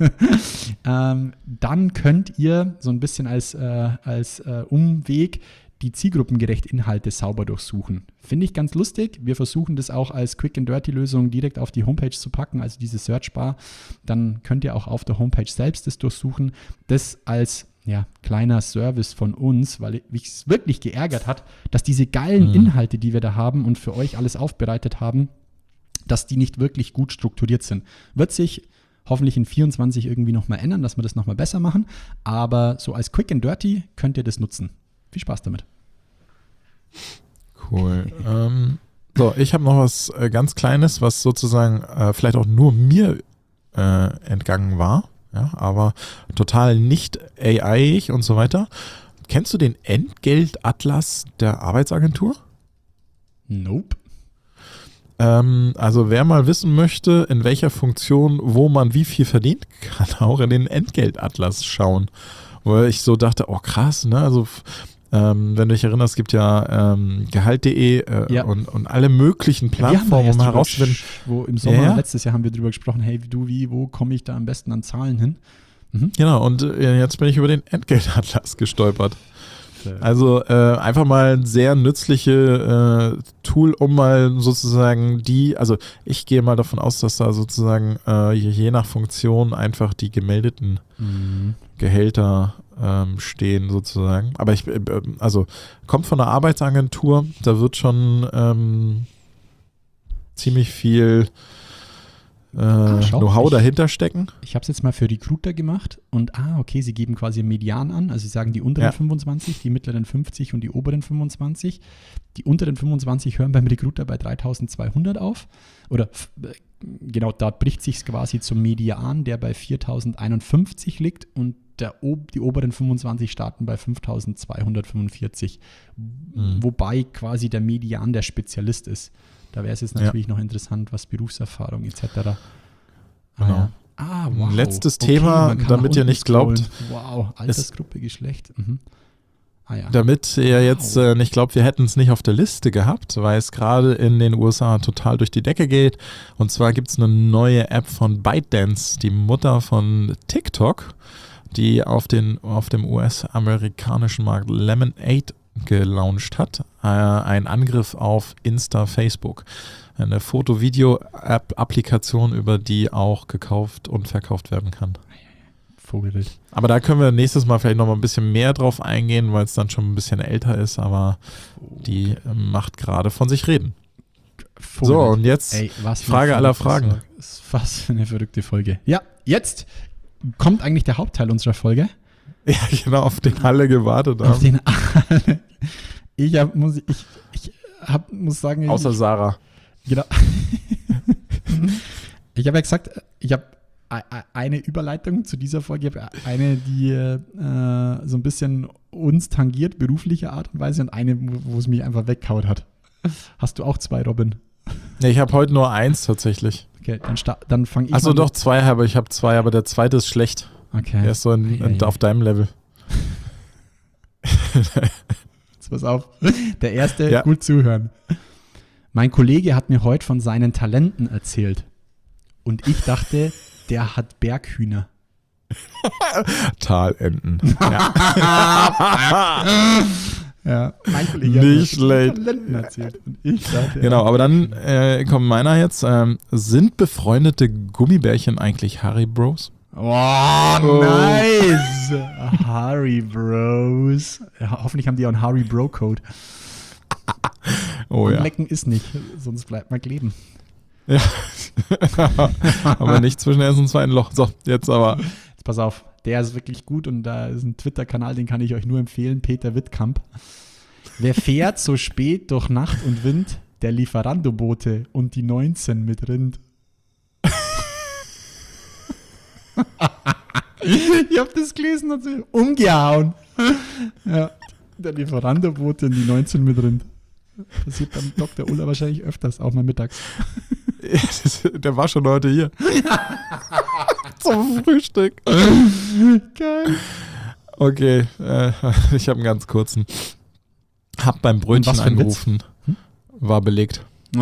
ähm, dann könnt ihr so ein bisschen als, äh, als äh, Umweg die zielgruppengerecht Inhalte sauber durchsuchen. Finde ich ganz lustig. Wir versuchen das auch als Quick and Dirty Lösung direkt auf die Homepage zu packen, also diese Searchbar. Dann könnt ihr auch auf der Homepage selbst das durchsuchen. Das als ja, kleiner Service von uns, weil mich es wirklich geärgert hat, dass diese geilen mhm. Inhalte, die wir da haben und für euch alles aufbereitet haben, dass die nicht wirklich gut strukturiert sind. Wird sich hoffentlich in vierundzwanzig irgendwie nochmal ändern, dass wir das nochmal besser machen. Aber so als Quick and Dirty könnt ihr das nutzen. Viel Spaß damit. Cool. ähm, so, ich habe noch was äh, ganz Kleines, was sozusagen äh, vielleicht auch nur mir äh, entgangen war, ja, aber total nicht A I-ig und so weiter. Kennst du den Entgeltatlas der Arbeitsagentur? Nope. Ähm, also wer mal wissen möchte, in welcher Funktion, wo man wie viel verdient, kann auch in den Entgeltatlas schauen. Wo ich so dachte, oh krass, ne, also Ähm, wenn du dich erinnerst, es gibt ja ähm, Gehalt punkt de äh, ja. und, und alle mölichen Plattformen, um herauszufinden. Wo im Sommer, ja. letztes Jahr haben wir darüber gesprochen, hey, wie du, wie, wo komme ich da am besten an Zahlen hin? Mhm. Genau, und äh, jetzt bin ich über den Entgeltatlas gestolpert. Also äh, einfach mal ein sehr nützliche äh, Tool, um mal sozusagen die, also ich gehe mal davon aus, dass da sozusagen äh, je nach Funktion einfach die gemeldeten mhm. Gehälter ähm, stehen sozusagen. Aber ich, äh, also kommt von der Arbeitsagentur, da wird schon ähm, ziemlich viel äh, ah, Know-how dahinter stecken. Ich habe es jetzt mal für Recruiter gemacht und ah, okay, sie geben quasi Median an, also sie sagen die unteren ja. fünfundzwanzig, die mittleren fünfzig und die oberen fünfundzwanzig. Die unteren fünfundzwanzig hören beim Recruiter bei dreitausendzweihundert auf oder genau, da bricht sich quasi zum Median, der bei viertausendeinundfünfzig liegt und der, die oberen fünfundzwanzig starten bei fünftausendzweihundertfünfundvierzig, mhm. wobei quasi der Median der Spezialist ist. Da wäre es jetzt natürlich ja. noch interessant, was Berufserfahrung et cetera. Genau. Ah, ja. ah, wow. Letztes okay, Thema, damit ihr nicht glaubt. Wow, Altersgruppe, Geschlecht. Mhm. Ah, ja. Damit ihr jetzt wow. äh, nicht glaubt, wir hätten es nicht auf der Liste gehabt, weil es gerade in den U S A total durch die Decke geht. Und zwar gibt es eine neue App von ByteDance, die Mutter von TikTok, die auf, den, auf dem U S-amerikanischen Markt Lemonade gelauncht hat. Äh, ein Angriff auf Insta, Facebook. Eine Foto-Video-Applikation, über die auch gekauft und verkauft werden kann. Vogelwild. Aber da können wir nächstes Mal vielleicht noch mal ein bisschen mehr drauf eingehen, weil es dann schon ein bisschen älter ist, aber die äh, macht gerade von sich reden. Vogelwild. So, und jetzt Ey, Frage aller Fragen. Was für eine verrückte Folge. Ja, jetzt kommt eigentlich der Hauptteil unserer Folge. Ja, genau, auf den alle gewartet haben. Auf den alle. Ich, hab, muss, ich, ich hab, muss sagen... Außer ich, Sarah. Genau. Ich habe ja gesagt, ich habe eine Überleitung zu dieser Folge, ich habe eine, die äh, so ein bisschen uns tangiert, beruflicher Art und Weise, und eine, wo es mich einfach weggehauen hat. Hast du auch zwei, Robin? Nee, ich habe heute nur eins tatsächlich. Okay, dann, dann fange ich Achso, doch, zwei habe ich, habe zwei, aber der zweite ist schlecht. Okay. Der ist so in, in, auf deinem Level. Jetzt pass auf. Der erste, ja. Gut zuhören. Mein Kollege hat mir heute von seinen Talenten erzählt. Und ich dachte, der hat Berghühner. Talenten. Ja. Ja, mein Kollege Nicht hat mir schlecht. von Talenten erzählt. Und ich dachte, genau, aber dann äh, kommt meiner jetzt. Ähm, sind befreundete Gummibärchen eigentlich Haribros? Oh, nice! Haribros. Ja, hoffentlich haben die auch einen Haribro-Code. Oh, und ja. lecken ist nicht, sonst bleibt man kleben. Ja, aber nicht zwischen erst und zweiten Loch. So, jetzt aber. Jetzt pass auf, der ist wirklich gut und da ist ein Twitter-Kanal, den kann ich euch nur empfehlen, Peter Wittkamp. Wer fährt so spät durch Nacht und Wind? Der Lieferando-Bote und die neunzehn mit Rind. Ich hab das gelesen und so umgehauen. Ja, der Lieferando-Bote und die neunzehn mit Rind. Passiert beim Doktor Ulla wahrscheinlich öfters, auch mal mittags. Der war schon heute hier. Zum Frühstück. Geil. Okay, äh, ich habe einen ganz kurzen. Hab beim Brötchen angerufen. Hm? War belegt. Oh.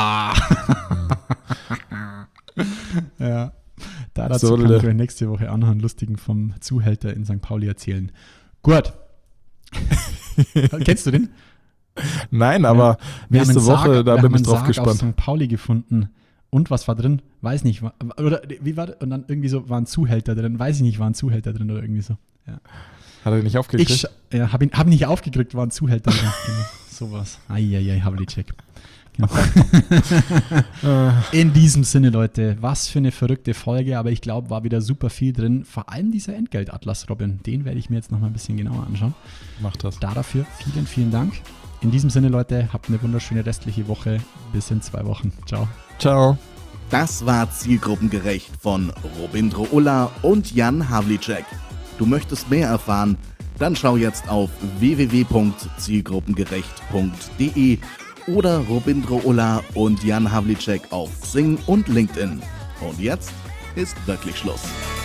Ja. Dazu so, kann ich euch nächste Woche anhören, einen lustigen vom Zuhälter in Sankt Pauli erzählen. Gut. Kennst du den? Nein, aber ja. nächste Woche, Sarg, da bin ich drauf Sarg gespannt. Wir haben auf Sankt Pauli gefunden. Und was war drin? Weiß nicht. Oder wie war das? Und dann irgendwie so, war ein Zuhälter drin. Weiß ich nicht, war ein Zuhälter drin oder irgendwie so. Ja. Hat er nicht aufgekriegt? Ich ja, habe ihn hab nicht aufgekriegt, war ein Zuhälter drin. Genau. Sowas. Eieiei, Havlicek. Genau. In diesem Sinne, Leute, was für eine verrückte Folge, aber ich glaube, war wieder super viel drin. Vor allem dieser Entgeltatlas, Robin, den werde ich mir jetzt noch mal ein bisschen genauer anschauen. Mach das. Dafür vielen, vielen Dank. In diesem Sinne, Leute, habt eine wunderschöne restliche Woche. Bis in zwei Wochen. Ciao. Ciao. Das war Zielgruppengerecht von Robindro Ulla und Jan Havlicek. Du möchtest mehr erfahren? Dann schau jetzt auf w w w punkt zielgruppengerecht punkt d e oder Robindro Ulla und Jan Havlicek auf Xing und LinkedIn. Und jetzt ist wirklich Schluss.